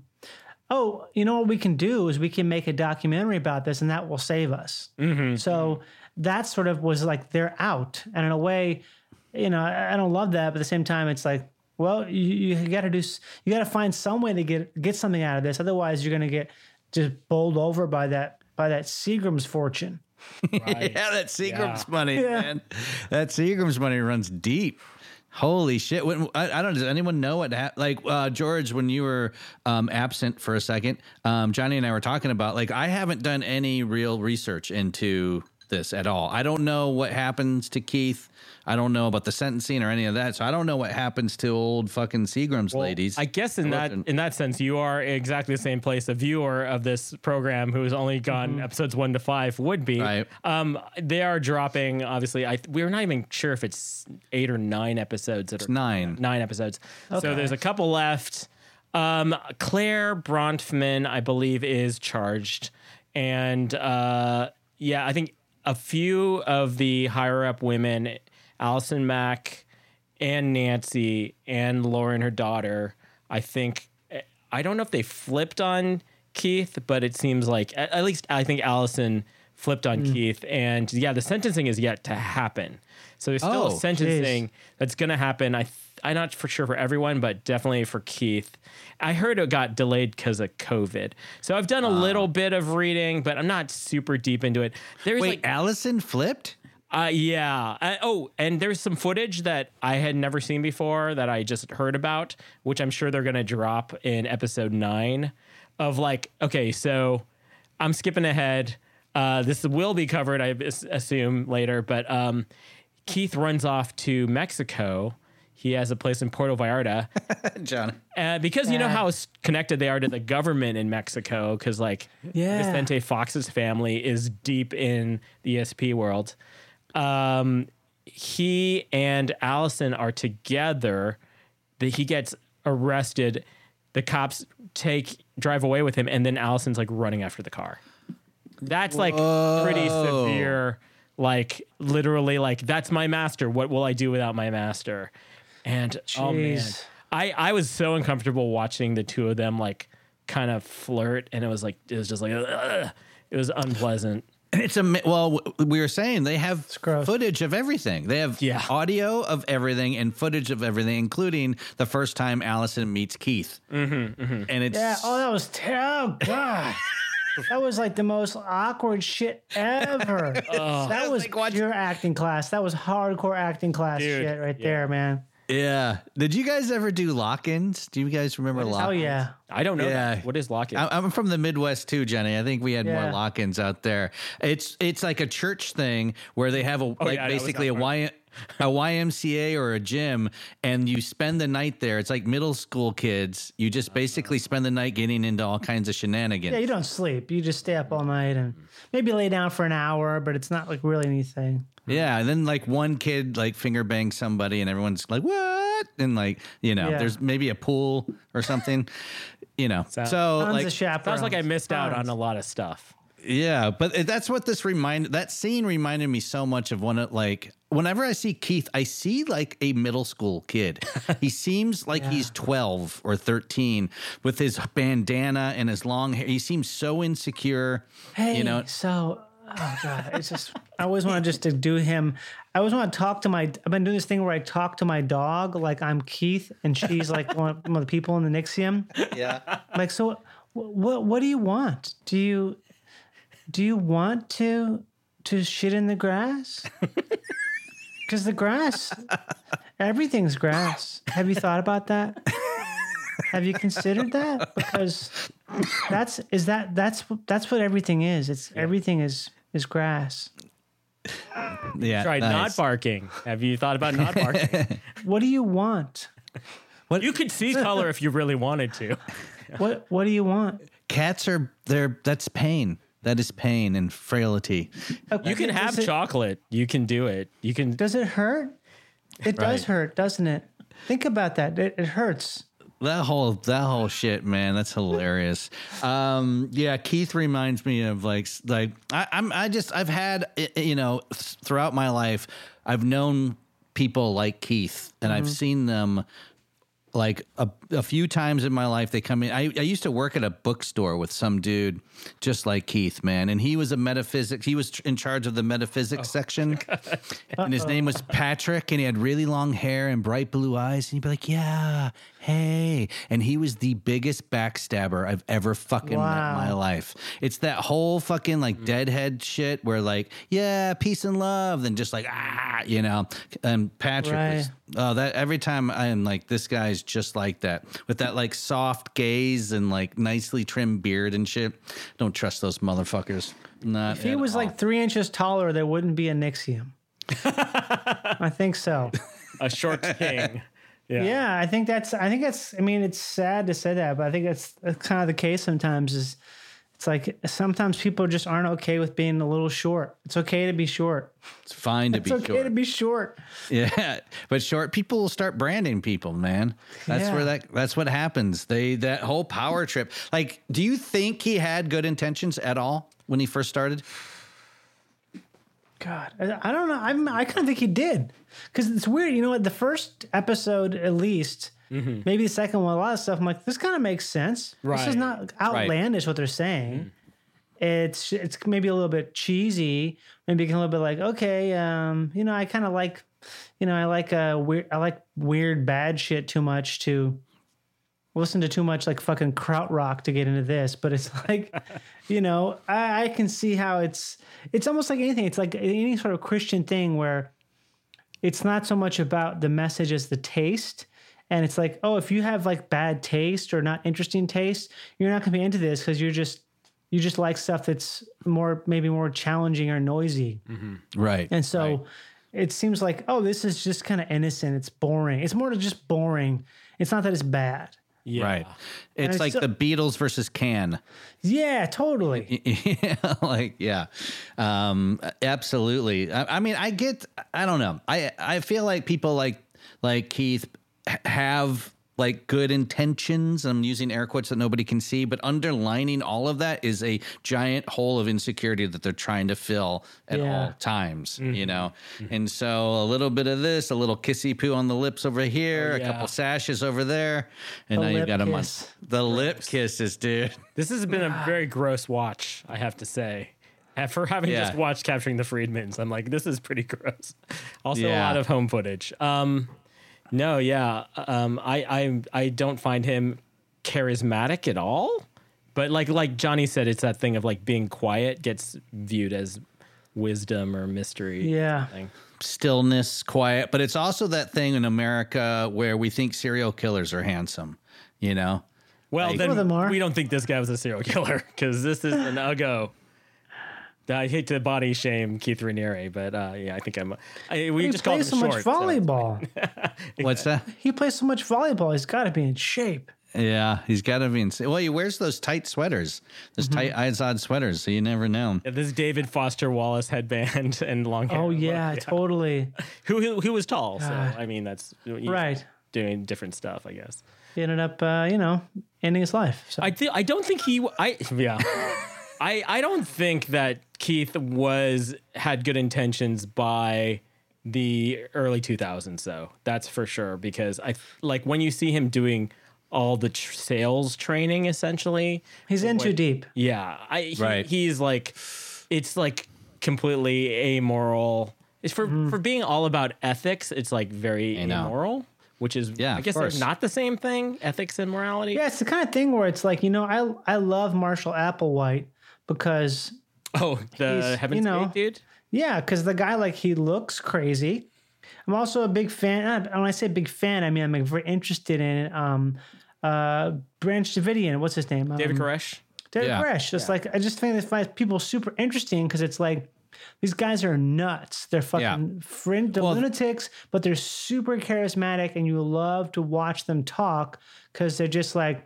oh, you know what we can do is we can make a documentary about this, and that will save us. Mm-hmm. So that sort of was like they're out, and in a way, you know, I, I don't love that, but at the same time, it's like, well, you, you got to do, you got to find some way to get get something out of this. Otherwise, you're going to get just bowled over by that by that Seagram's fortune. Right. Yeah, that Seagram's Yeah. money, Yeah. man. That Seagram's money runs deep. Holy shit! When, I, I don't. Does anyone know what happened? Like uh, George, when you were um, absent for a second, um, Johnny and I were talking about. Like, I haven't done any real research into this at all. I don't know what happens to Keith. I don't know about the sentencing or any of that. So I don't know what happens to old fucking Seagram's Well, ladies. I guess in that in that sense, you are exactly the same place a viewer of this program who has only gone episodes one to five would be. Right. Um, they are dropping. Obviously, I we're not even sure if it's eight or nine episodes. That It's are nine. Nine episodes. So Okay. there's a couple left. Um, Claire Bronfman, I believe, is charged, and uh, yeah, I think a few of the higher up women, Allison Mack and Nancy and Lauren, her daughter, I think, I don't know if they flipped on Keith, but it seems like, at, at least I think Allison flipped on Keith. And yeah, the sentencing is yet to happen. So there's still Oh, a sentencing that's going to happen. I th- I'm not for sure for everyone, but definitely for Keith. I heard it got delayed because of COVID. So I've done a little bit of reading, but I'm not super deep into it. There's Wait, like, Allison flipped? uh, yeah. Uh, oh, and there's some footage that I had never seen before that I just heard about, which I'm sure they're going to drop in episode nine of like, okay, so I'm skipping ahead. Uh, this will be covered, I as- assume, later, but um, Keith runs off to Mexico. He has a place in Puerto Vallarta. John. Uh, because you know how s- connected they are to the government in Mexico, because like Yeah. Vicente Fox's family is deep in the E S P world. Um, he and Allison are together. The, he gets arrested. The cops take drive away with him, and then Allison's like running after the car. That's like pretty severe. Like literally, like that's my master. What will I do without my master? And oh man, Jeez. I I was so uncomfortable watching the two of them like kind of flirt, and it was like it was just like ugh. It was unpleasant. It's a well. We were saying they have gross. footage of everything. They have Yeah. audio of everything and footage of everything, including the first time Allison meets Keith. Mm-hmm, mm-hmm. And it's Yeah. Oh, that was terrible. God. That was like the most awkward shit ever. That was like watching- pure acting class. That was hardcore acting class Dude, shit right yeah. there, man. Yeah. Did you guys ever do lock-ins? Do you guys remember lock-ins? Oh yeah. I don't know. Yeah. That. What is lock-in? I- I'm from the Midwest too, Jenny. I think we had Yeah. more lock-ins out there. It's it's like a church thing where they have a like Oh, yeah, that was basically a not Y a Y M C A or a gym, and you spend the night there. It's like middle school kids. You just basically spend the night getting into all kinds of shenanigans. Yeah, you don't sleep. You just stay up all night and maybe lay down for an hour, but it's not like really anything. Yeah, and then like one kid like finger bangs somebody, and everyone's like, "What?" And like you know, Yeah. there's maybe a pool or something. You know, Sounds- so Tons like of chaperones. Sounds like I missed out on Tons. a lot of stuff. yeah, but it- that's what this remind that scene reminded me so much of one of like whenever I see Keith, I see like a middle school kid. He seems like he's twelve or thirteen with his bandana and his long hair. He seems so insecure. Hey, you know, so oh god, it's just I always want just to do him. I always want to talk to my. I've been doing this thing where I talk to my dog like I'm Keith and she's like one of, one of the people in the Nixium. yeah. Like, so what? What, what do you want? Do you do you want to to shit in the grass? Because the grass, everything's grass. Have you thought about that? Have you considered that? Because that's is that that's that's what everything is. It's everything is is grass. Yeah. Tried nice. not barking. Have you thought about not barking? What do you want? You could see color if you really wanted to. What what do you want? Cats are they're that's pain. That is pain and frailty. Okay, You can does have it- chocolate. You can do it. You can. Does it hurt? It does Right. hurt, doesn't it? Think about that. It, it hurts. That whole that whole shit, man, that's hilarious. Um, yeah, Keith reminds me of like s- like I, I'm I just I've had i- you know th- throughout my life I've known people like Keith and I've seen them like a, a few times in my life. They come in. I, I used to work at a bookstore with some dude just like Keith, man, and he was a metaphysics. He was tr- in charge of the metaphysics section, and his name was Patrick, and he had really long hair and bright blue eyes. And he'd be like, "Yeah, hey," and he was the biggest backstabber I've ever fucking met in my Wow. life. It's that whole fucking like deadhead shit where like, yeah, peace and love, then just like ah, you know. And Patrick was Right. oh that every time I am like, this guy's just like that with that like soft gaze and like nicely trimmed beard and shit. Don't trust those motherfuckers. Not If he at was all. like three inches taller, there wouldn't be a Nixium. I think so. A short king. Yeah. Yeah, I think that's. I think that's. I mean, it's sad to say that, but I think that's, that's kind of the case sometimes. Is it's like sometimes people just aren't okay with being a little short. It's okay to be short. It's fine to It's be okay short. to be short. Yeah, but short people will start branding people, man. That's Yeah. where that that's what happens. They that whole power trip. Like, do you think he had good intentions at all when he first started? God, I, I don't know. I'm, I kind of think he did because it's weird. You know what? The first episode, at least, maybe the second one, a lot of stuff. I'm like, this kind of makes sense. This Right. is not outlandish what they're saying. It's it's maybe a little bit cheesy. Maybe a little bit like, okay, um, you know, I kind of like, you know, I like uh, weird. I like weird bad shit too much to listen to too much like fucking krautrock to get into this, but it's like, you know, I, I can see how it's it's almost like anything. It's like any sort of Christian thing where it's not so much about the message as the taste. And it's like, oh, if you have like bad taste or not interesting taste, you're not gonna be into this because you're just you just like stuff that's more maybe more challenging or noisy. Right. And so it seems like, oh, this is just kind of innocent. It's boring. It's more to just boring. It's not that it's bad. Yeah. Right. It's it's like so- the Beatles versus Can. Yeah, totally. Yeah, like yeah, um, absolutely. I, I mean, I get. I don't know. I I feel like people like like Keith h- have like good intentions. I'm using air quotes that nobody can see, but underlining all of that is a giant hole of insecurity that they're trying to fill at Yeah. all times. You know, and so a little bit of this, a little kissy poo on the lips over here, Oh, a yeah. couple sashes over there, and The now you've lip got a kiss. month. The lip kisses, dude. This has been a very gross watch, I have to say. And for having Yeah. just watched Capturing the Freedmans, I'm like, this is pretty gross. Also, a Yeah. lot of home footage. Um, no, yeah, um, I, I, I don't find him charismatic at all. But like, like Johnny said, it's that thing of like being quiet gets viewed as wisdom or mystery. Yeah. Thing. Stillness, quiet, but it's also that thing in America where we think serial killers are handsome, you know? Well, Like- then Some of them are. we don't think this guy was a serial killer because this is an Uggo. I hate to body shame Keith Raniere, but uh, yeah, I think I'm. I, we He just called him plays so much short. so- volleyball. What's that? He plays so much volleyball. He's got to be in shape. Yeah, he's got to be insane. Well, he wears those tight sweaters, those Mm-hmm. tight Izod sweaters, so you never know. Yeah, this David Foster Wallace headband and long hair. Oh look, yeah, totally. Who, who who was tall? So God. I mean, that's Right. doing different stuff, I guess. He ended up, uh, you know, ending his life. So. I th- I don't think he. I yeah. I I don't think that Keith was had good intentions by the early two thousands though. That's for sure because I like when you see him doing all the tr- sales training essentially. He's in what- too deep. Yeah, I he, Right. he's like it's like completely amoral. It's for Mm-hmm. for being all about ethics. It's like very I know. immoral, which is Yeah, I of guess they're course. not the same thing. Ethics and morality. Yeah, it's the kind of thing where it's like, you know, I I love Marshall Applewhite because Oh, the He's, Heaven's you know, Gate dude. yeah, because the guy like he looks crazy. I'm also a big fan. uh, When I say big fan, I mean I'm like very interested in um, uh, Branch Davidian. What's his name? David um, Koresh. David Yeah. Koresh. Just like I just think that people super interesting because it's like these guys are nuts. They're fucking Yeah. friend, they're Well- lunatics, but they're super charismatic, and you love to watch them talk because they're just like,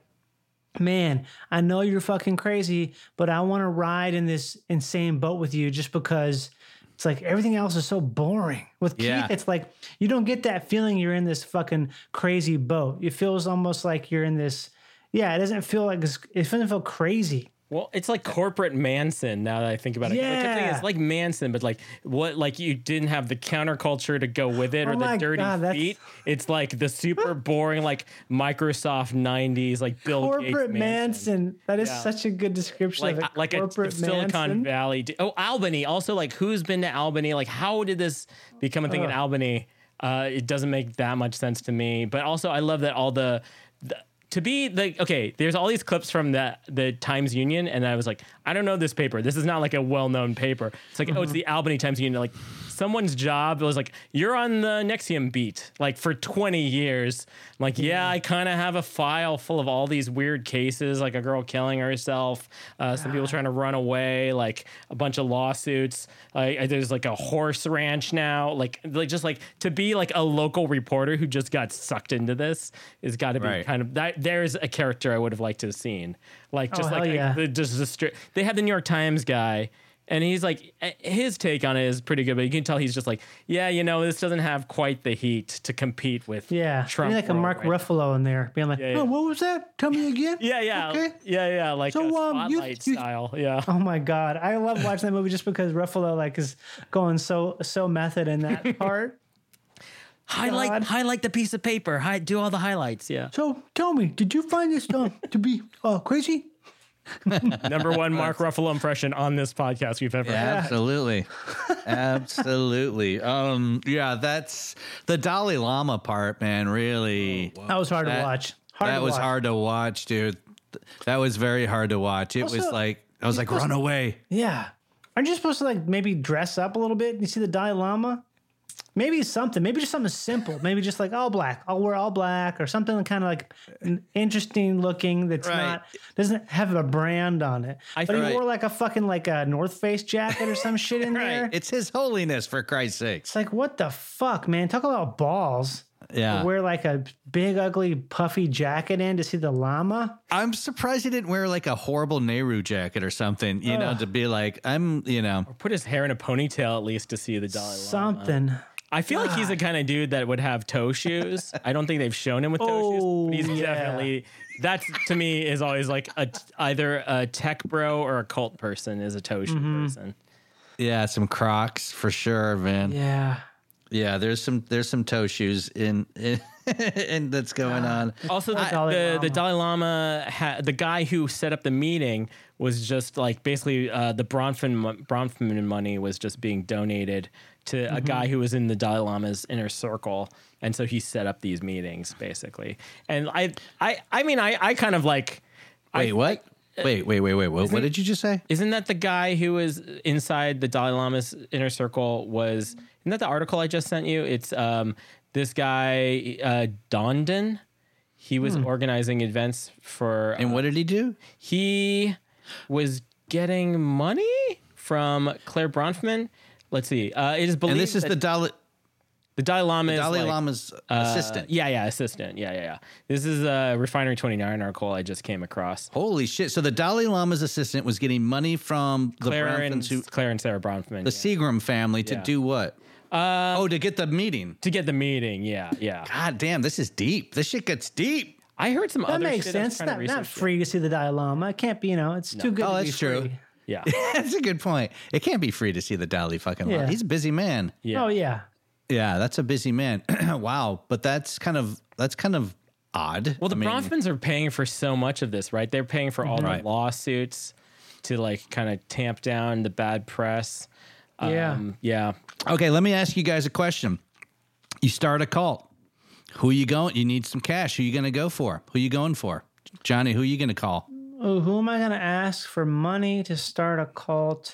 man, I know you're fucking crazy, but I want to ride in this insane boat with you just because it's like everything else is so boring. With Yeah. Keith, it's like you don't get that feeling you're in this fucking crazy boat. It feels almost like you're in this. Yeah, it doesn't feel like it's, it doesn't feel crazy. Well, it's like corporate Manson now that I think about it. I kept thinking Yeah. It's like Manson, but like what like you didn't have the counterculture to go with it or Oh the my dirty God, that's- feet. It's like the super boring like Microsoft nineties like Bill Corporate Gates Manson. That is Yeah. such a good description Like of it. like a corporate Silicon Manson. Valley. Oh, Albany. Also like who's been to Albany? Like how did this become a thing in Albany? Uh, it doesn't make that much sense to me. But also I love that all the, the to be like, okay, there's all these clips from the the Times Union, and I was like, I don't know this paper. This is not like a well-known paper. It's like, oh, it's the Albany Times Union. Like, someone's job was like, you're on the N X I V M beat, like for twenty years. I'm like, yeah, I kind of have a file full of all these weird cases, like a girl killing herself, uh, some people trying to run away, like a bunch of lawsuits. Like, there's like a horse ranch now. Like, like just like to be like a local reporter who just got sucked into this has got to be Right. kind of that. There's a character I would have liked to have seen. Like just Oh, like hell yeah. a, the- just the stri- they had the New York Times guy, and he's like eh, his take on it is pretty good, but you can tell he's just like, yeah, you know, this doesn't have quite the heat to compete with. Yeah, Trump. Trump like a world Mark right Ruffalo in there, being like, Yeah, yeah. "Oh, what was that? Tell me again." Yeah, yeah, Okay. yeah, yeah, like So, a um, you- spotlight you- style. Yeah, Oh my god, I love watching that movie just because Ruffalo like is going so so method in that part. highlight God. highlight the piece of paper. Hi, do all the highlights. Yeah, So tell me, did you find this uh, to be uh, crazy? number one Mark Ruffalo impression on this podcast we've ever had. Absolutely. Absolutely. Um, yeah, that's the Dalai Lama part, man. Really. That was hard That- to watch. Hard that to was watch. hard to watch, dude. That was very hard to watch. It was Also, like, I was like, run away. Yeah, aren't you supposed to like maybe dress up a little bit? You see the Dalai Lama? Maybe something. Maybe just something simple. Maybe just like all black. I'll wear all black or something kind of like n- interesting looking. That's Right. not doesn't have a brand on it. I but he right. wore like a fucking like a North Face jacket or some shit in there. It's His Holiness, for Christ's sakes. It's like what the fuck, man? Talk about balls. Yeah. Wear like a big ugly puffy jacket in to see the llama. I'm surprised he didn't wear like a horrible Nehru jacket or something, you know, to be like, I'm, you know. Put his hair in a ponytail at least to see the Dalai Lama. Something. I feel like he's the kind of dude that would have toe shoes. I don't think they've shown him with toe shoes. Oh, But he's yeah. definitely that to me is always like a either a tech bro or a cult person is a toe shoe Mm-hmm. person. Yeah, some Crocs for sure, man. Yeah, Yeah. there's some there's some toe shoes in, in, in that's going on. Also, the, Dalai the, Lama. the Dalai Lama, ha, the guy who set up the meeting was just like basically uh, the Bronfman Bronfman money was just being donated to a guy who was in the Dalai Lama's inner circle, and so he set up these meetings basically. And I, I, I mean, I, I kind of like. Wait, I, what? Wait, wait, wait, wait. What, what did you just say? Isn't that the guy who was inside the Dalai Lama's inner circle? Was isn't that the article I just sent you? It's um, this guy uh, Dondon. He was organizing events for. And uh, what did he do? He was getting money from Claire Bronfman. Let's see. Uh, it is believed And this is that the Dalai, the Dalai Lama the is Dalai like, Lama's uh, assistant. Yeah, yeah, assistant. Yeah, yeah, yeah. This is a Refinery twenty-nine article I just came across. Holy shit. So the Dalai Lama's assistant was getting money from the Claire and, Bronfmans who, Claire and Sarah Bronfman. the yeah. Seagram family to Yeah. do what? Uh, oh, to get the meeting. to get the meeting. Yeah, yeah. God damn, this is deep. This shit gets deep. I heard some That other makes shit. I was sense. trying to Not, research not it. free to see the Dalai Lama. It can't be, you know, it's too good Oh, to be that's true. free. Yeah. That's a good point. It can't be free to see the Dalai fucking Lama. Yeah. He's a busy man. Yeah. Oh, yeah. Yeah, that's a busy man. Wow, but that's kind of that's kind of odd. Well, the I mean, Bronfmans are paying for so much of this, right? They're paying for all Right. the lawsuits to like kind of tamp down the bad press. Yeah. Um, yeah. Okay, let me ask you guys a question. You start a cult. Who you going? You need some cash. Who you going to go for? Who you going for? Johnny, who you going to call? Oh, who am I going to ask for money to start a cult?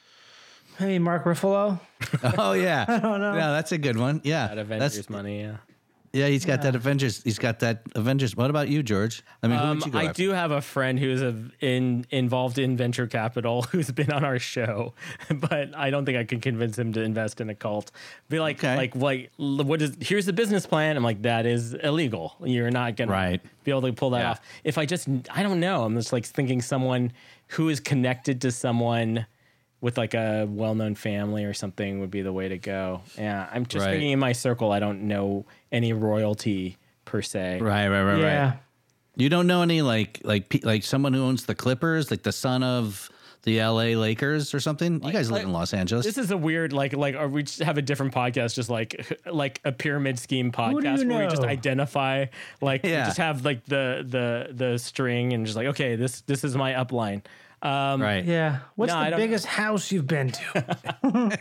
Maybe Mark Ruffalo. Oh yeah, I don't know. Yeah, that's a good one. Yeah, That that's Avengers money. Yeah. yeah. He's got that Avengers. He's got that Avengers. What about you, George? I mean, who Um, would you go I after? do have a friend who's a, in involved in venture capital who's been on our show, but I don't think I can convince him to invest in a cult. Be like, Okay. like, like, what is? Here's the business plan. I'm like, that is illegal. You're not gonna Right. be able to pull that Yeah. off. If I just, I don't know. I'm just like thinking someone who is connected to someone with like a well-known family or something would be the way to go. Yeah, I'm just Right. thinking in my circle. I don't know any royalty per se. Right, right, right, Yeah. right. You don't know any like like pe- like someone who owns the Clippers, like the son of the L A Lakers or something. You guys live like- in Los Angeles. This is a weird, like, like, or we just have a different podcast, just like, like a pyramid scheme Who do podcast you where we just know? identify, like, we Yeah. just have like the the the string and just like, okay, this this is my upline. Um, right. Yeah. What's No, I the don't- biggest house you've been to?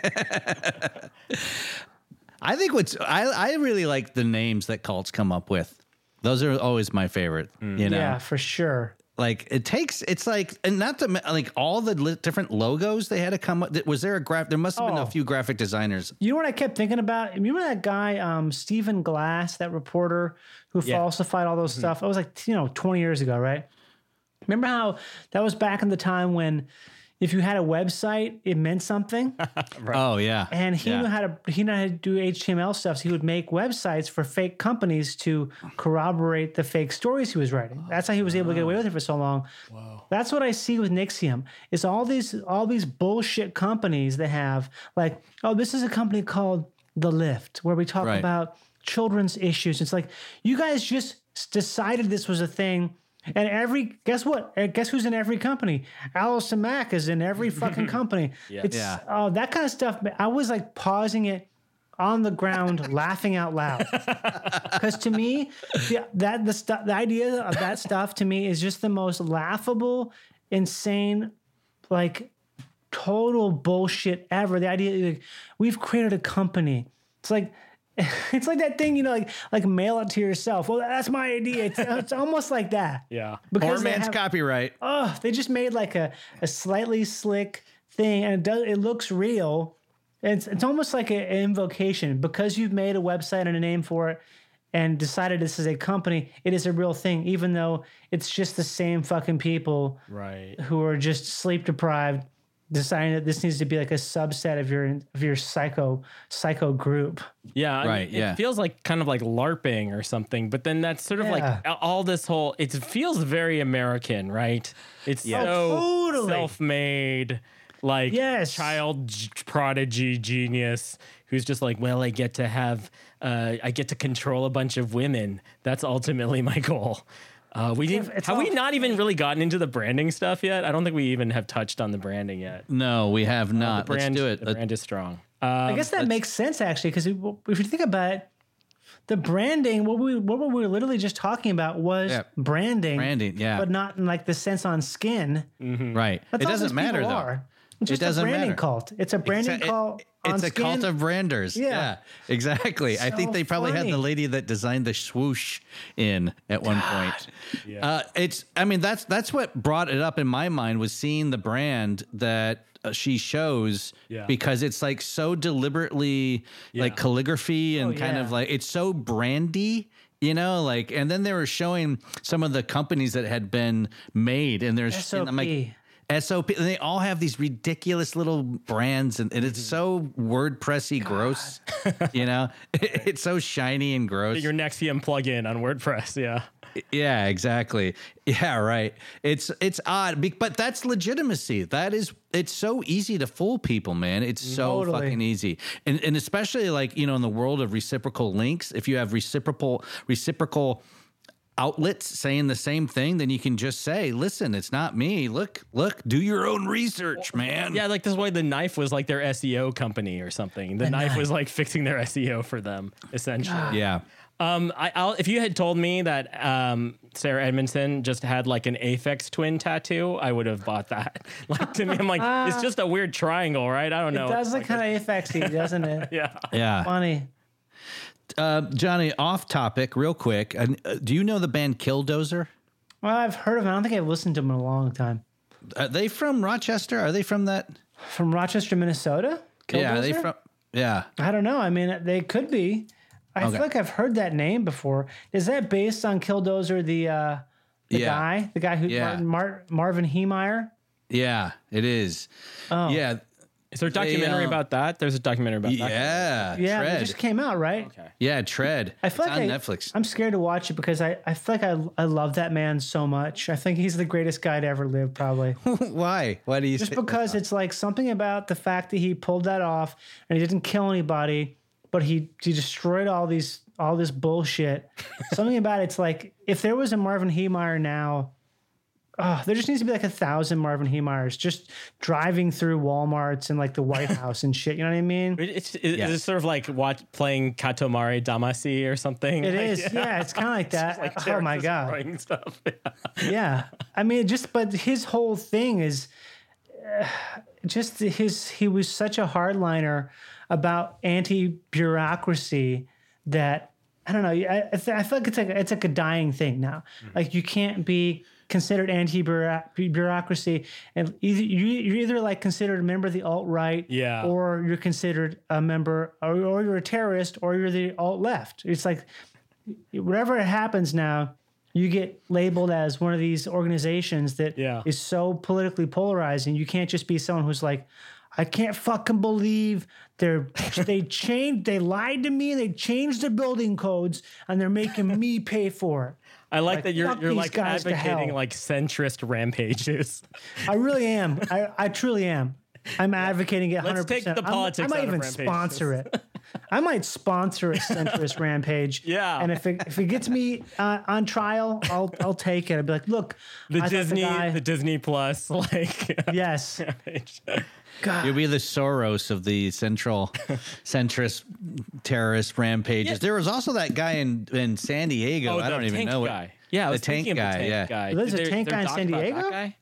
I think what's I I really like the names that cults come up with. Those are always my favorite. You know, Yeah, for sure. like it takes it's like and not to me- like all the li- different logos they had to come up. Was there a graph? There must have been Oh. a few graphic designers. You know what I kept thinking about? Remember that guy, um, Stephen Glass, that reporter who Yeah. falsified all those stuff? It was like, you know, twenty years ago, right? Remember how that was back in the time when if you had a website, it meant something? Oh yeah, And he Yeah. knew how to he knew how to do H T M L stuff. So he would make websites for fake companies to corroborate the fake stories he was writing. That's how he was able to get away with it for so long. Wow. That's what I see with Nixium. Is all these all these bullshit companies that have like, oh, this is a company called The Lift, where we talk Right. about children's issues. It's like you guys just decided this was a thing. And every guess what? Uh, Guess who's in every company? Allison Mack is in every fucking company. It's Yeah. oh that kind of stuff. I was like pausing it on the ground, laughing out loud. Because to me, the, that the stuff, the idea of that stuff to me is just the most laughable, insane, like total bullshit ever. The idea like, we've created a company. It's like. It's like that thing, you know, like like mail it to yourself. Well, that's my idea. It's, it's almost like that. Yeah. Poor Because they man's have- copyright. Oh, they just made like a, a slightly slick thing, and it does it looks real. It's it's almost like a- an invocation because you've made a website and a name for it, and decided this is a company. It is a real thing, even though it's just the same fucking people Right. who are just sleep deprived, deciding that this needs to be like a subset of your of your psycho psycho group. Yeah, I mean, Right, it yeah. feels like kind of like LARPing or something, but then that's sort of Yeah. like all this whole. It feels very American, right? It's Yeah. so Oh, totally. self-made, like Yes. child g- prodigy genius who's just like, well, I get to have, uh, I get to control a bunch of women. That's ultimately my goal. Uh, we didn't. it's Have we all- not even really gotten into the branding stuff yet? I don't think we even have touched on the branding yet. No, we have not. the brand, Let's do it. The Let- brand is strong. I guess that makes sense actually, because if you think about it, the branding, what we what we were literally just talking about was Yeah. branding, Branding, yeah. but not in like the sense on skin. Right. That's it all doesn't these matter people though. are. It's just doesn't a branding matter. cult. It's a branding Exa- it- cult on It's a skin. cult of branders. Yeah. Yeah, exactly. I So think they probably funny. had the lady that designed the swoosh in at one point. Yeah. Uh, it's. I mean, that's that's what brought it up in my mind was seeing the brand that uh, she shows Yeah. because it's like so deliberately like Yeah. calligraphy and Oh, kind of yeah. like it's so brandy. You know, like, and then they were showing some of the companies that had been made, and there's, S O P. and I'm like, S O P, and they all have these ridiculous little brands, and, and it's so WordPressy gross. You know, it's so shiny and gross. Your Nexium plugin on WordPress. Yeah. Yeah, exactly. Yeah, right. It's it's odd, be- but that's legitimacy. That is, it's so easy to fool people, man. It's so Totally. fucking easy, and and especially like you know in the world of reciprocal links, if you have reciprocal reciprocal outlets saying the same thing, then you can just say, "Listen, it's not me. Look, look, do your own research, man." Yeah, like this is why the knife was like their S E O company or something. The, knife, was like fixing their S E O for them, essentially. yeah. Um, I, I'll, if you had told me that um, Sarah Edmondson just had like an Aphex Twin tattoo, I would have bought that. Like to me, I'm like, it's just a weird triangle, right? I don't know. It does look Like, kind of affecty, doesn't it? yeah. Yeah. Funny. Uh, Johnny, off topic, real quick. Uh, do you know the band Killdozer? Well, I've heard of it. I don't think I've listened to them in a long time. Are they from Rochester? Are they from that? From Rochester, Minnesota? Yeah, are they Killdozer? from? Yeah. I don't know. I mean, they could be. I Okay. feel like I've heard that name before. Is that based on Killdozer, the uh, the Yeah. guy, the guy who Yeah. Martin, Mar- Marvin Heemeyer? Yeah, it is. Oh. Yeah. Is there a documentary uh, about that? There's a documentary about that. Yeah. Yeah, Tread. it just came out, right? Okay. Yeah, Tread. I feel it's like on I, Netflix. I'm scared to watch it because I, I feel like I, I love that man so much. I think he's the greatest guy to ever live, probably. Why? Why do you Just say because it's like something about the fact that he pulled that off and he didn't kill anybody, but he, he destroyed all these all this bullshit. Something about it's like if there was a Marvin Heemeyer now, oh, there just needs to be like a thousand Marvin Heemeyers just driving through Walmarts and like the White House and shit. You know what I mean? It's, it's, Yes. it's sort of like watch, playing Katomari Damacy or something. It Like, is, yeah. It's kind of like that. like oh my characters god, throwing Stuff. yeah. I mean, just but his whole thing is uh, just his. He was such a hardliner about anti-bureaucracy that I don't know. I, I, th- I feel like it's like it's like a dying thing now. Like you can't be considered anti-bureaucracy, and either you, you're either like considered a member of the alt right, Yeah. or you're considered a member, or, or you're a terrorist, or you're the alt left. It's like whatever happens now, you get labeled as one of these organizations that is Yeah. so politically polarizing. You can't just be someone who's like, I can't fucking believe they're they changed, they lied to me, they changed the building codes, and they're making me pay for it. I like, Like, that you're fuck you're these like guys to advocating hell. like centrist rampages. I really am. I, I truly am. I'm advocating it one hundred Let's percent. take the politics I'm, I might out of even Rampage. sponsor it. I might sponsor a centrist rampage. Yeah. And if it if it gets me uh, on trial, I'll I'll take it. I'll be like, look, The I thought Disney, the, guy, the Disney Plus, like yes. rampage. You'll be the Soros of the central centrist terrorist rampages. Yeah. There was also that guy in, in San Diego. Oh, I the don't even tank know what. guy. Yeah, I the was tank thinking of the guy. tank yeah. guy. There's a There- tank there guy in doc San about that Diego? guy?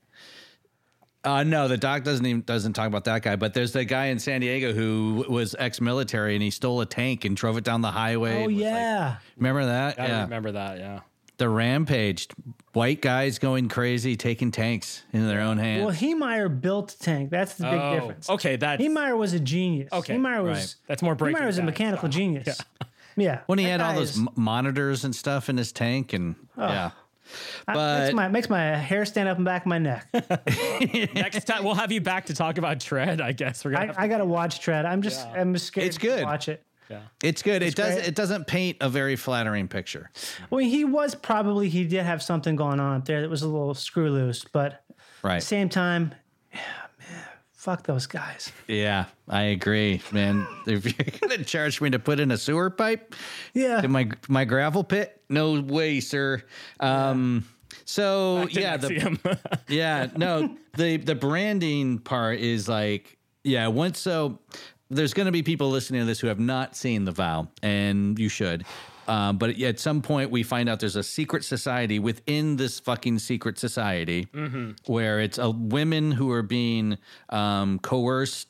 Uh, no, the doc doesn't even doesn't talk about that guy. But there's the guy in San Diego who was ex-military and he stole a tank and drove it down the highway. Oh and was like- yeah. remember that? I yeah. remember that. Yeah. The rampage, white guys going crazy, taking tanks in their own hands. Well, Heemeyer built a tank. That's the big Oh, difference. okay, that's Heemeyer was a genius. Okay, Heemeyer was right. That's more Breaking Heemeyer was a Bad mechanical style. genius. Yeah. when he That had all guy those is- m- monitors and stuff in his tank, and yeah. I- But makes my makes my hair stand up and back of my neck. Next time we'll have you back to talk about Tread. I guess we're gonna. I, have I gotta watch Tread. I'm just I'm scared It's to good. watch it. it's good. it does. great. It doesn't paint a very flattering picture. Well, he was probably he did have something going on up there that was a little screw loose, but at Right. the same time, yeah, man, fuck those guys. Yeah, I agree, man. If you're gonna charge me to put in a sewer pipe Yeah. in my my gravel pit, no way, sir. Um, so to yeah, the, Nexium. yeah, no, the the branding part is like, yeah, once so there's going to be people listening to this who have not seen The Vow, and you should. Um, but at some point, we find out there's a secret society within this fucking secret society where it's a women who are being um, coerced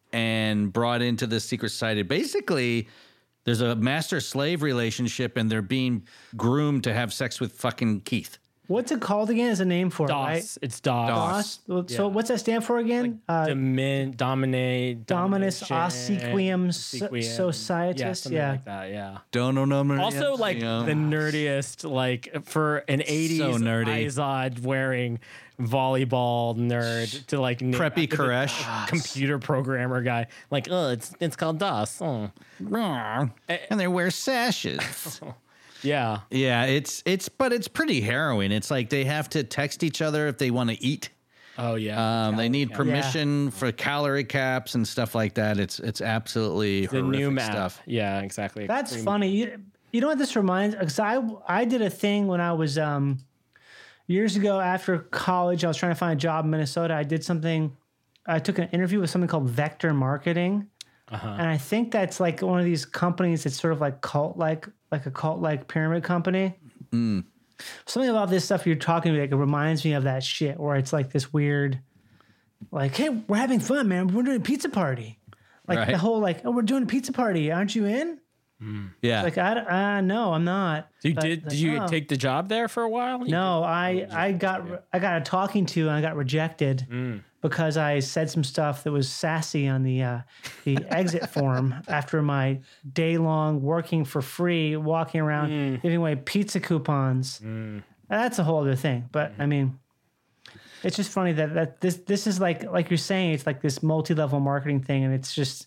and brought into the secret society. Basically, there's a master-slave relationship, and they're being groomed to have sex with fucking Keith. What's it called again? Is a name for it, DOS. right? It's DOS. DOS. Well, So Yeah. what's that stand for again? uh, Domin, dominate, Dominus domination, Obsequium obsequium. Societas, Yeah, something yeah. like that. Yeah. Don't know number. Also, like you know. the nerdiest, like for an eighties nerdy. Izod wearing volleyball nerd to like n- Preppy to the Koresh. computer programmer guy. Like, oh, it's it's called DOS. Oh. and they wear sashes. Yeah. Yeah, it's it's but it's pretty harrowing. It's like they have to text each other if they want to eat. Oh yeah. Um, they need permission for calorie caps and stuff like that. It's it's absolutely the horrific new map. stuff. Yeah, exactly. That's Extreme. funny. You, you know what this reminds? Because I I did a thing when I was um years ago after college. I was trying to find a job in Minnesota. I did something. I took an interview with something called Vector Marketing, Uh-huh. and I think that's like one of these companies that's sort of like cult like like a cult like pyramid company. Mm. Something about this stuff you're talking about, like, it reminds me of that shit where it's like this weird, like, hey, we're having fun, man. We're doing a pizza party. Like Right. the whole like, oh, we're doing a pizza party. Aren't you in? Yeah, Like, I, I no, I'm not. So you But, did like, did you oh. take the job there for a while? You No, I I got I got a talking to and I got rejected Mm. because I said some stuff that was sassy on the uh, the exit form after my day long working for free, walking around Mm. giving away pizza coupons. That's a whole other thing. But I mean, it's just funny that, that this this is like like you're saying, it's like this multi level marketing thing, and it's just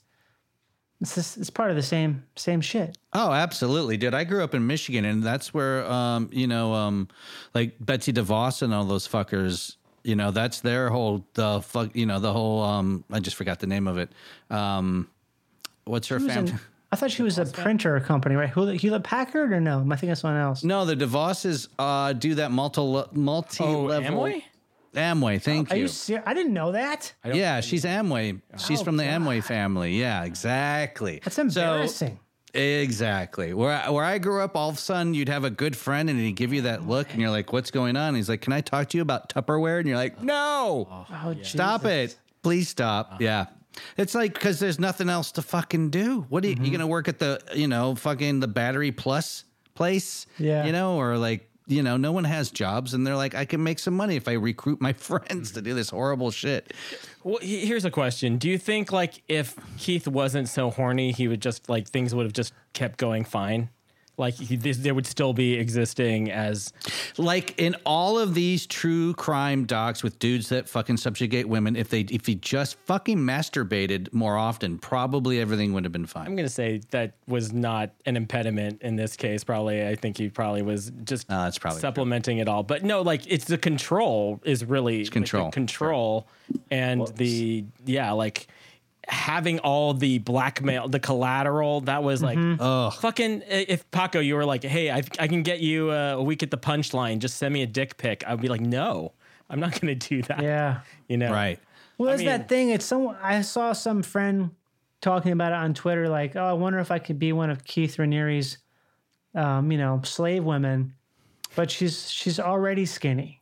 it's just, it's part of the same same shit. Oh, absolutely, dude. I grew up in Michigan, and that's where, um, you know, um, like Betsy DeVos and all those fuckers. You know, that's their whole the fuck. You know, the whole. Um, I just forgot the name of it. Um, what's her She was family? in- I thought she was a printer company, right? Hewlett, Hewlett Packard, or no? I think that's someone else. No, the DeVosses uh, do that multi multi Oh, level. Amway? Amway, thank Are you. you serious? I didn't know that. Yeah, she's Amway. She's Oh, from the God. Amway family. Yeah, exactly. That's embarrassing. So, exactly. Where I, where I grew up, all of a sudden you'd have a good friend and he'd give you that look, and you're like, "What's going on?" And he's like, "Can I talk to you about Tupperware?" And you're like, "No, Oh, stop Jesus. it, please stop." Yeah. It's like, because there's nothing else to fucking do. What are you, Mm-hmm. you going to work at the, you know, fucking the Battery Plus place? Yeah. You know, or like, you know, no one has jobs, and they're like, I can make some money if I recruit my friends to do this horrible shit. Well, he- here's a question. Do you think like if Keith wasn't so horny, he would just like things would have just kept going fine? Like he, this, there would still be existing as Like in all of these true crime docs with dudes that fucking subjugate women, if they if he just fucking masturbated more often, probably everything would have been I'm fine. going to say that was not an impediment in this case. Probably, I think he probably was just Oh, that's probably supplementing it all. But no, like it's the control is really it's control. control, and the yeah, like having all the blackmail, the collateral. That was like fucking. If Paco, you were like, hey, I I can get you uh, a week at the Punchline. Just send me a dick pic. I'd be like, no, I'm not going to do that. Yeah. You know, Right. Well, I there's mean- that thing. It's some. I saw some friend talking about it on Twitter. Like, oh, I wonder if I could be one of Keith Raniere's, um, you know, slave women. But she's she's already skinny.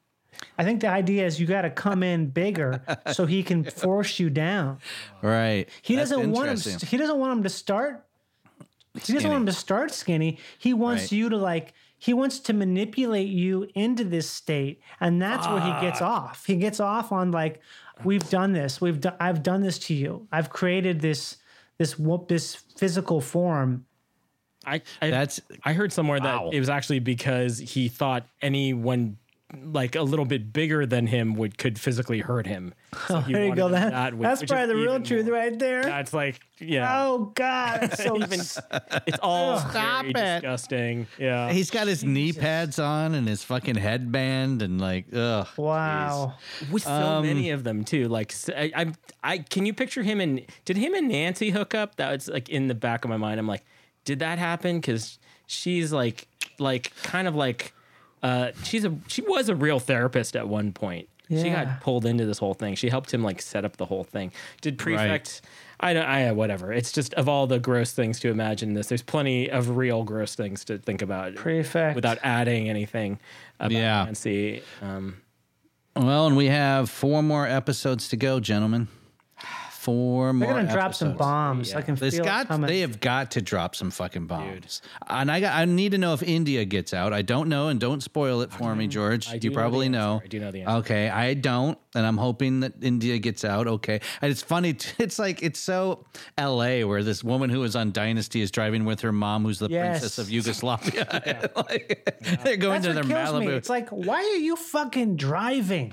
I think the idea is you got to come in bigger so he can force you down. Right. He That's doesn't want him. interesting. He doesn't want him to start. He doesn't Skinny. want him to start skinny. He wants Right. you to like. He wants to manipulate you into this state, and that's where he gets off. He gets off on like, we've done this. We've done. I've done this to you. I've created this this whoop this physical form. I, I That's- I heard somewhere Wow. that it was actually because he thought anyone like a little bit bigger than him would could physically hurt him. So he There you wanted go. him That, that way, that's which probably is the real even truth more- right there. That's like yeah. Oh God, that's so Even, it's all Stop very it. disgusting. Yeah. He's got his knee pads on and his fucking headband and like, ugh. wow. With so Um, many of them too. Like s- I, I, I- can you picture him and did him and Nancy hook up? That was like in the back of my mind. I'm like, did that happen? Because she's like, like kind of like, uh, she's a she was a real therapist at one point. She Yeah. got pulled into this whole thing. She helped him like set up the whole thing. Did Prefect? I don't. I whatever. It's just of all the gross things to imagine this. There's plenty of real gross things to think about. Prefect. Without adding anything about Yeah. Nancy. Um, Well, and we have four more episodes to go, gentlemen. Four more. They're gonna drop episodes. some bombs. I can There's feel got, it coming. they have got to drop some fucking bombs. And I got. I need to know if India gets out. I don't know, and don't spoil it for me, George. I do You know the probably answer. know. I do know the answer. Okay, I don't, and I'm hoping that India gets out. Okay, and it's funny. t- It's like it's so L A where this woman who was on Dynasty is driving with her mom, who's the Yes. princess of Yugoslavia. Like, they're going That's to what their kills me. Malibu. It's like, why are you fucking driving?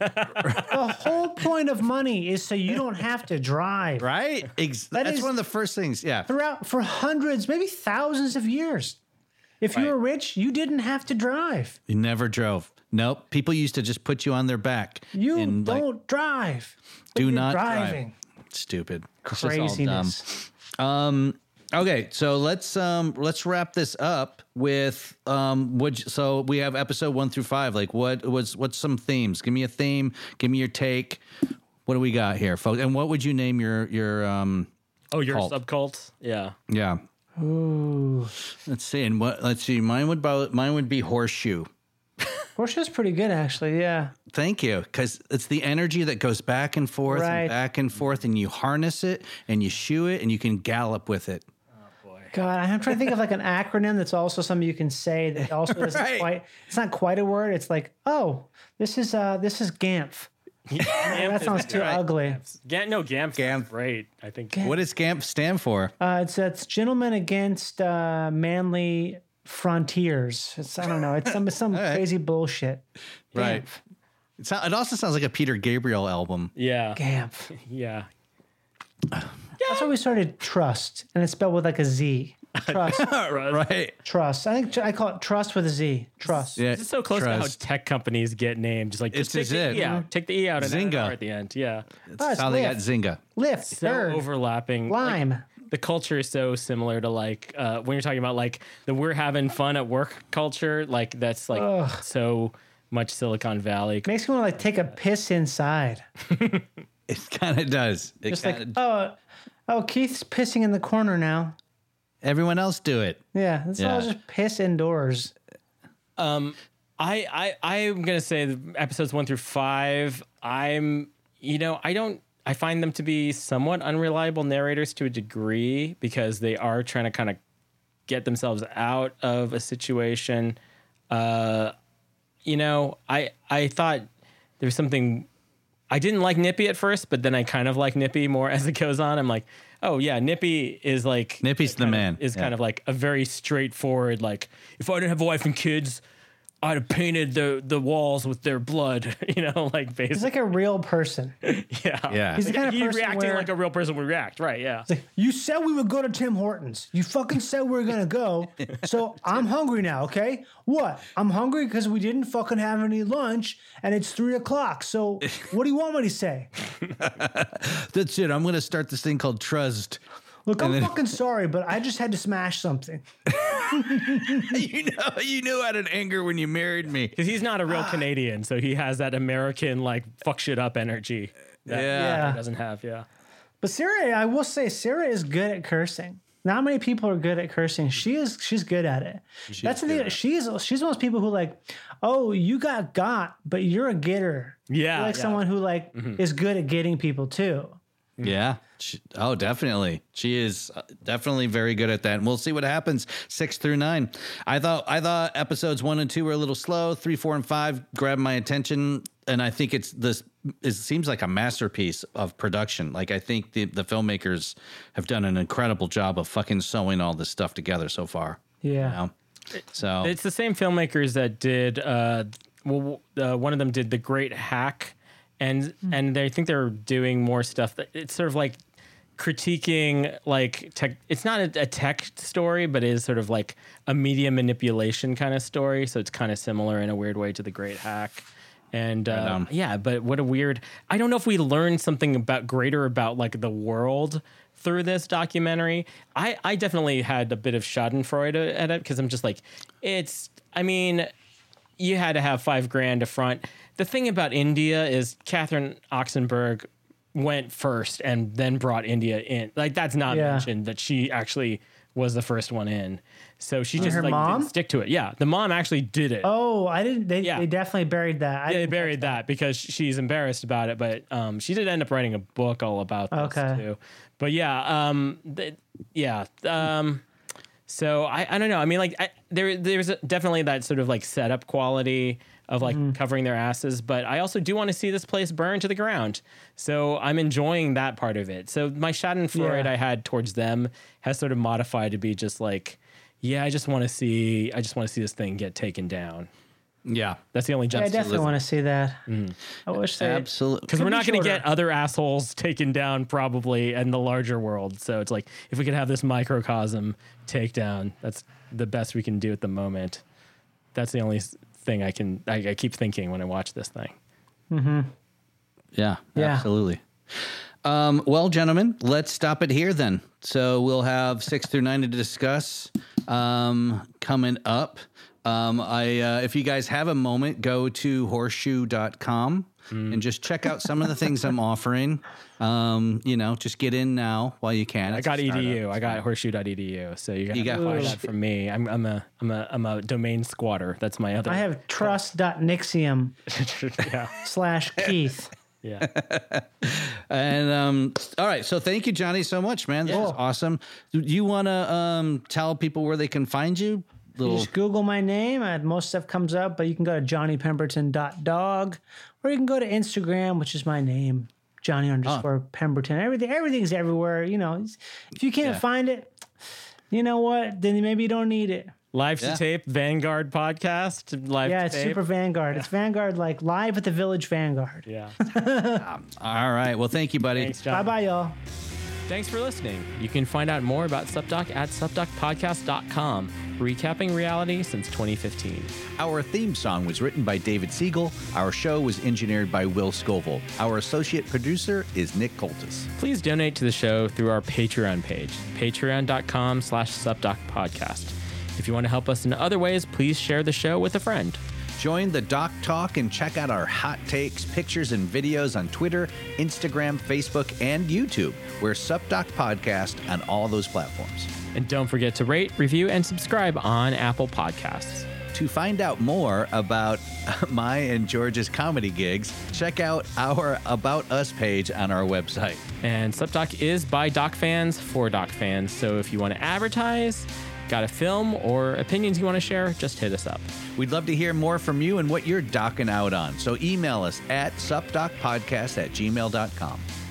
The whole point of money is so you don't have to drive. Right? Ex- That that's is- one of the first things. Yeah. Throughout for hundreds, maybe thousands of years. If you Right. were rich, you didn't have to drive. You never drove. Nope. People used to just put you on their back. You and, like, don't drive. but do you're not driving. drive. Stupid. It's just all dumb. Craziness. Um. Okay, so let's um let's wrap this up with um. Would so we have episode one through five. Like, what was what's some themes? Give me a theme. Give me your take. What do we got here, folks? And what would you name your your um? Oh, your Cult. subcult? Yeah. Yeah. Ooh. Let's see. And what? Let's see. Mine would bo- mine would be horseshoe. Horseshoe's pretty good, actually. Yeah. Thank you, because it's the energy that goes back and forth Right. and back and forth, and you harness it and you shoe it and you can gallop with it. God, I'm trying to think of like an acronym that's also something you can say that also isn't Right. quite. It's not quite a word. It's like, oh, this is uh, this is G A M F. That sounds too Right. ugly. Ga- no, GAMP. GAMP. Great. I think. What does GAMP stand for? Uh, it's it's Gentlemen Against uh, Manly Frontiers. It's I don't know. It's some some right. crazy bullshit. Right. G A M F. It, sound, it also sounds like a Peter Gabriel album. Yeah. G A M F. Yeah. That's why we started Trust, and it's spelled with like a Z. Trust. Right. Trust. I think I call it Trust with a Z. Trust. Yeah. It's so close Trust. to how tech companies get named. Just like It's just take just the it. E out. Take the E out and add an Zynga. R at the end. Yeah. That's Oh, it's how they got Lyft. Zynga. Lift. So Third. overlapping. Like, Lime. the culture is so similar to like uh, when you're talking about like the we're having fun at work culture. Like that's like Ugh. so much Silicon Valley. Makes me want to like take a piss inside. It kind of does. It Just kinda, like, oh, oh, Keith's pissing in the corner now. everyone else do it. Yeah, let's all Yeah. just piss indoors. Um, I I I'm gonna say the episodes one through five. I'm you know I don't I find them to be somewhat unreliable narrators to a degree because they are trying to kind of get themselves out of a situation. Uh, you know, I I thought there was something. I didn't like Nippy at first, but then I kind of like Nippy more as it goes on. I'm like, oh yeah, Nippy is like Nippy's the kind of- man. Is Yeah. kind of like a very straightforward. Like, if I didn't have a wife and kids, I'd have painted the the walls with their blood. You know, like He's basically, like a real person. yeah, Yeah. He's the kind of He's person reacting where- like a real person would react. Right? Yeah. It's like, you said we would go to Tim Hortons. You fucking said we were gonna go. So I'm hungry now, okay? What? I'm hungry because we didn't fucking have any lunch and it's three o'clock. So what do you want me to say? That's it. I'm going to start this thing called Trust. Look, I'm then- fucking sorry, but I just had to smash something. you know, you knew I had an anger when you married me. Because he's not a Ah. real Canadian, so he has that American like fuck shit up energy that Yeah. he doesn't have. Yeah. But Sarah, I will say, Sarah is good at cursing. Not many people are good at cursing. She is. She's good at it. That's the thing. She's she's one of those people who like, oh, you got got, but you're a getter. Yeah, You're like yeah. someone who like is good at getting people too. Yeah. She, oh, definitely. She is uh, definitely very good at that. And we'll see what happens six through nine. I thought I thought episodes one and two were a little slow. Three, four, and five grabbed my attention, and I think it's this. It seems like a masterpiece of production. Like I think the the filmmakers have done an incredible job of fucking sewing all this stuff together so far. Yeah. You know? So It's the same filmmakers that did. Uh, well, uh, one of them did The Great Hack, and and they think they're doing more stuff. That it's sort of like critiquing like tech. It's not a, a tech story, but it is sort of like a media manipulation kind of story. So it's kind of similar in a weird way to The Great Hack. And uh, on. yeah, but what a weird. I don't know if we learned something about greater about like the world through this documentary. I, I definitely had a bit of Schadenfreude at it because I'm just like, it's. I mean, you had to have five grand to front. The thing about India is Catherine Oxenberg went first and then brought India in. Like that's not Yeah. mentioned that she actually was the first one in. So she just her like mom? didn't stick to it. Yeah, the mom actually did it. Oh, I didn't. They, Yeah. they definitely buried that. I Yeah, they didn't buried that because she's embarrassed about it, but um, she did end up writing a book all about this Okay. too. But yeah, um, th- yeah. Um, so I, I don't know. I mean, like I, there there's definitely that sort of like setup quality of like Mm-hmm. covering their asses, but I also do want to see this place burn to the ground. So I'm enjoying that part of it. So my Schadenfreude Yeah. I had towards them has sort of modified to be just like, yeah, I just want to see, I just want to see this thing get taken down. Yeah. That's the only Yeah, I justice. definitely want to see that. I wish they. Absolutely. Because we're Could be not going to shorter. get other assholes taken down probably in the larger world. So it's like if we could have this microcosm takedown, that's the best we can do at the moment. That's the only s- thing I can I, I keep thinking when I watch this thing. Yeah, Yeah. absolutely. Um, well, gentlemen, let's stop it here then. So we'll have six through nine to discuss um, coming up. Um, I, uh, if you guys have a moment, go to horseshoe dot com and just check out some of the things I'm offering. Um, you know, just get in now while you can. I It's got a startup. edu. I got horseshoe dot e d u. So you got You to got buy Horseshoe. that from me. I'm I'm a I'm a I'm a domain squatter. That's my other. I have trust.nixium yeah slash Keith. yeah. And um, all right, so thank you, Johnny, so much, man. This is awesome. Do you want to um, tell people where they can find you? You Little just Google my name. Uh, most stuff comes up, but you can go to johnny pemberton dot dog, or you can go to Instagram, which is my name, Johnny underscore Pemberton. Everything, everything's everywhere. You know, it's- if you can't Yeah. find it, you know what? Then maybe you don't need it. Live Yeah. to tape Vanguard podcast. Live Yeah, to it's tape. super Vanguard. It's Vanguard, like live at the Village Vanguard. Yeah. all right. Well, thank you, buddy. Thanks, John. Bye bye, y'all. Thanks for listening. You can find out more about SupDoc at sup doc podcast dot com, recapping reality since twenty fifteen. Our theme song was written by David Siegel. Our show was engineered by Will Scoville. Our associate producer is Nick Coltis. Please donate to the show through our Patreon page, patreon dot com slash SupDoc podcast. If you want to help us in other ways, please share the show with a friend. Join the Doc Talk and check out our hot takes, pictures, and videos on Twitter, Instagram, Facebook, and YouTube. We're SupDoc Podcast on all those platforms. And don't forget to rate, review, and subscribe on Apple Podcasts. To find out more about my and George's comedy gigs, check out our About Us page on our website. And SupDoc is by Doc fans for Doc fans. So if you want to advertise, got a film, or opinions you want to share, just hit us up. We'd love to hear more from you and what you're docking out on. So email us at supdocpodcast at gmail dot com.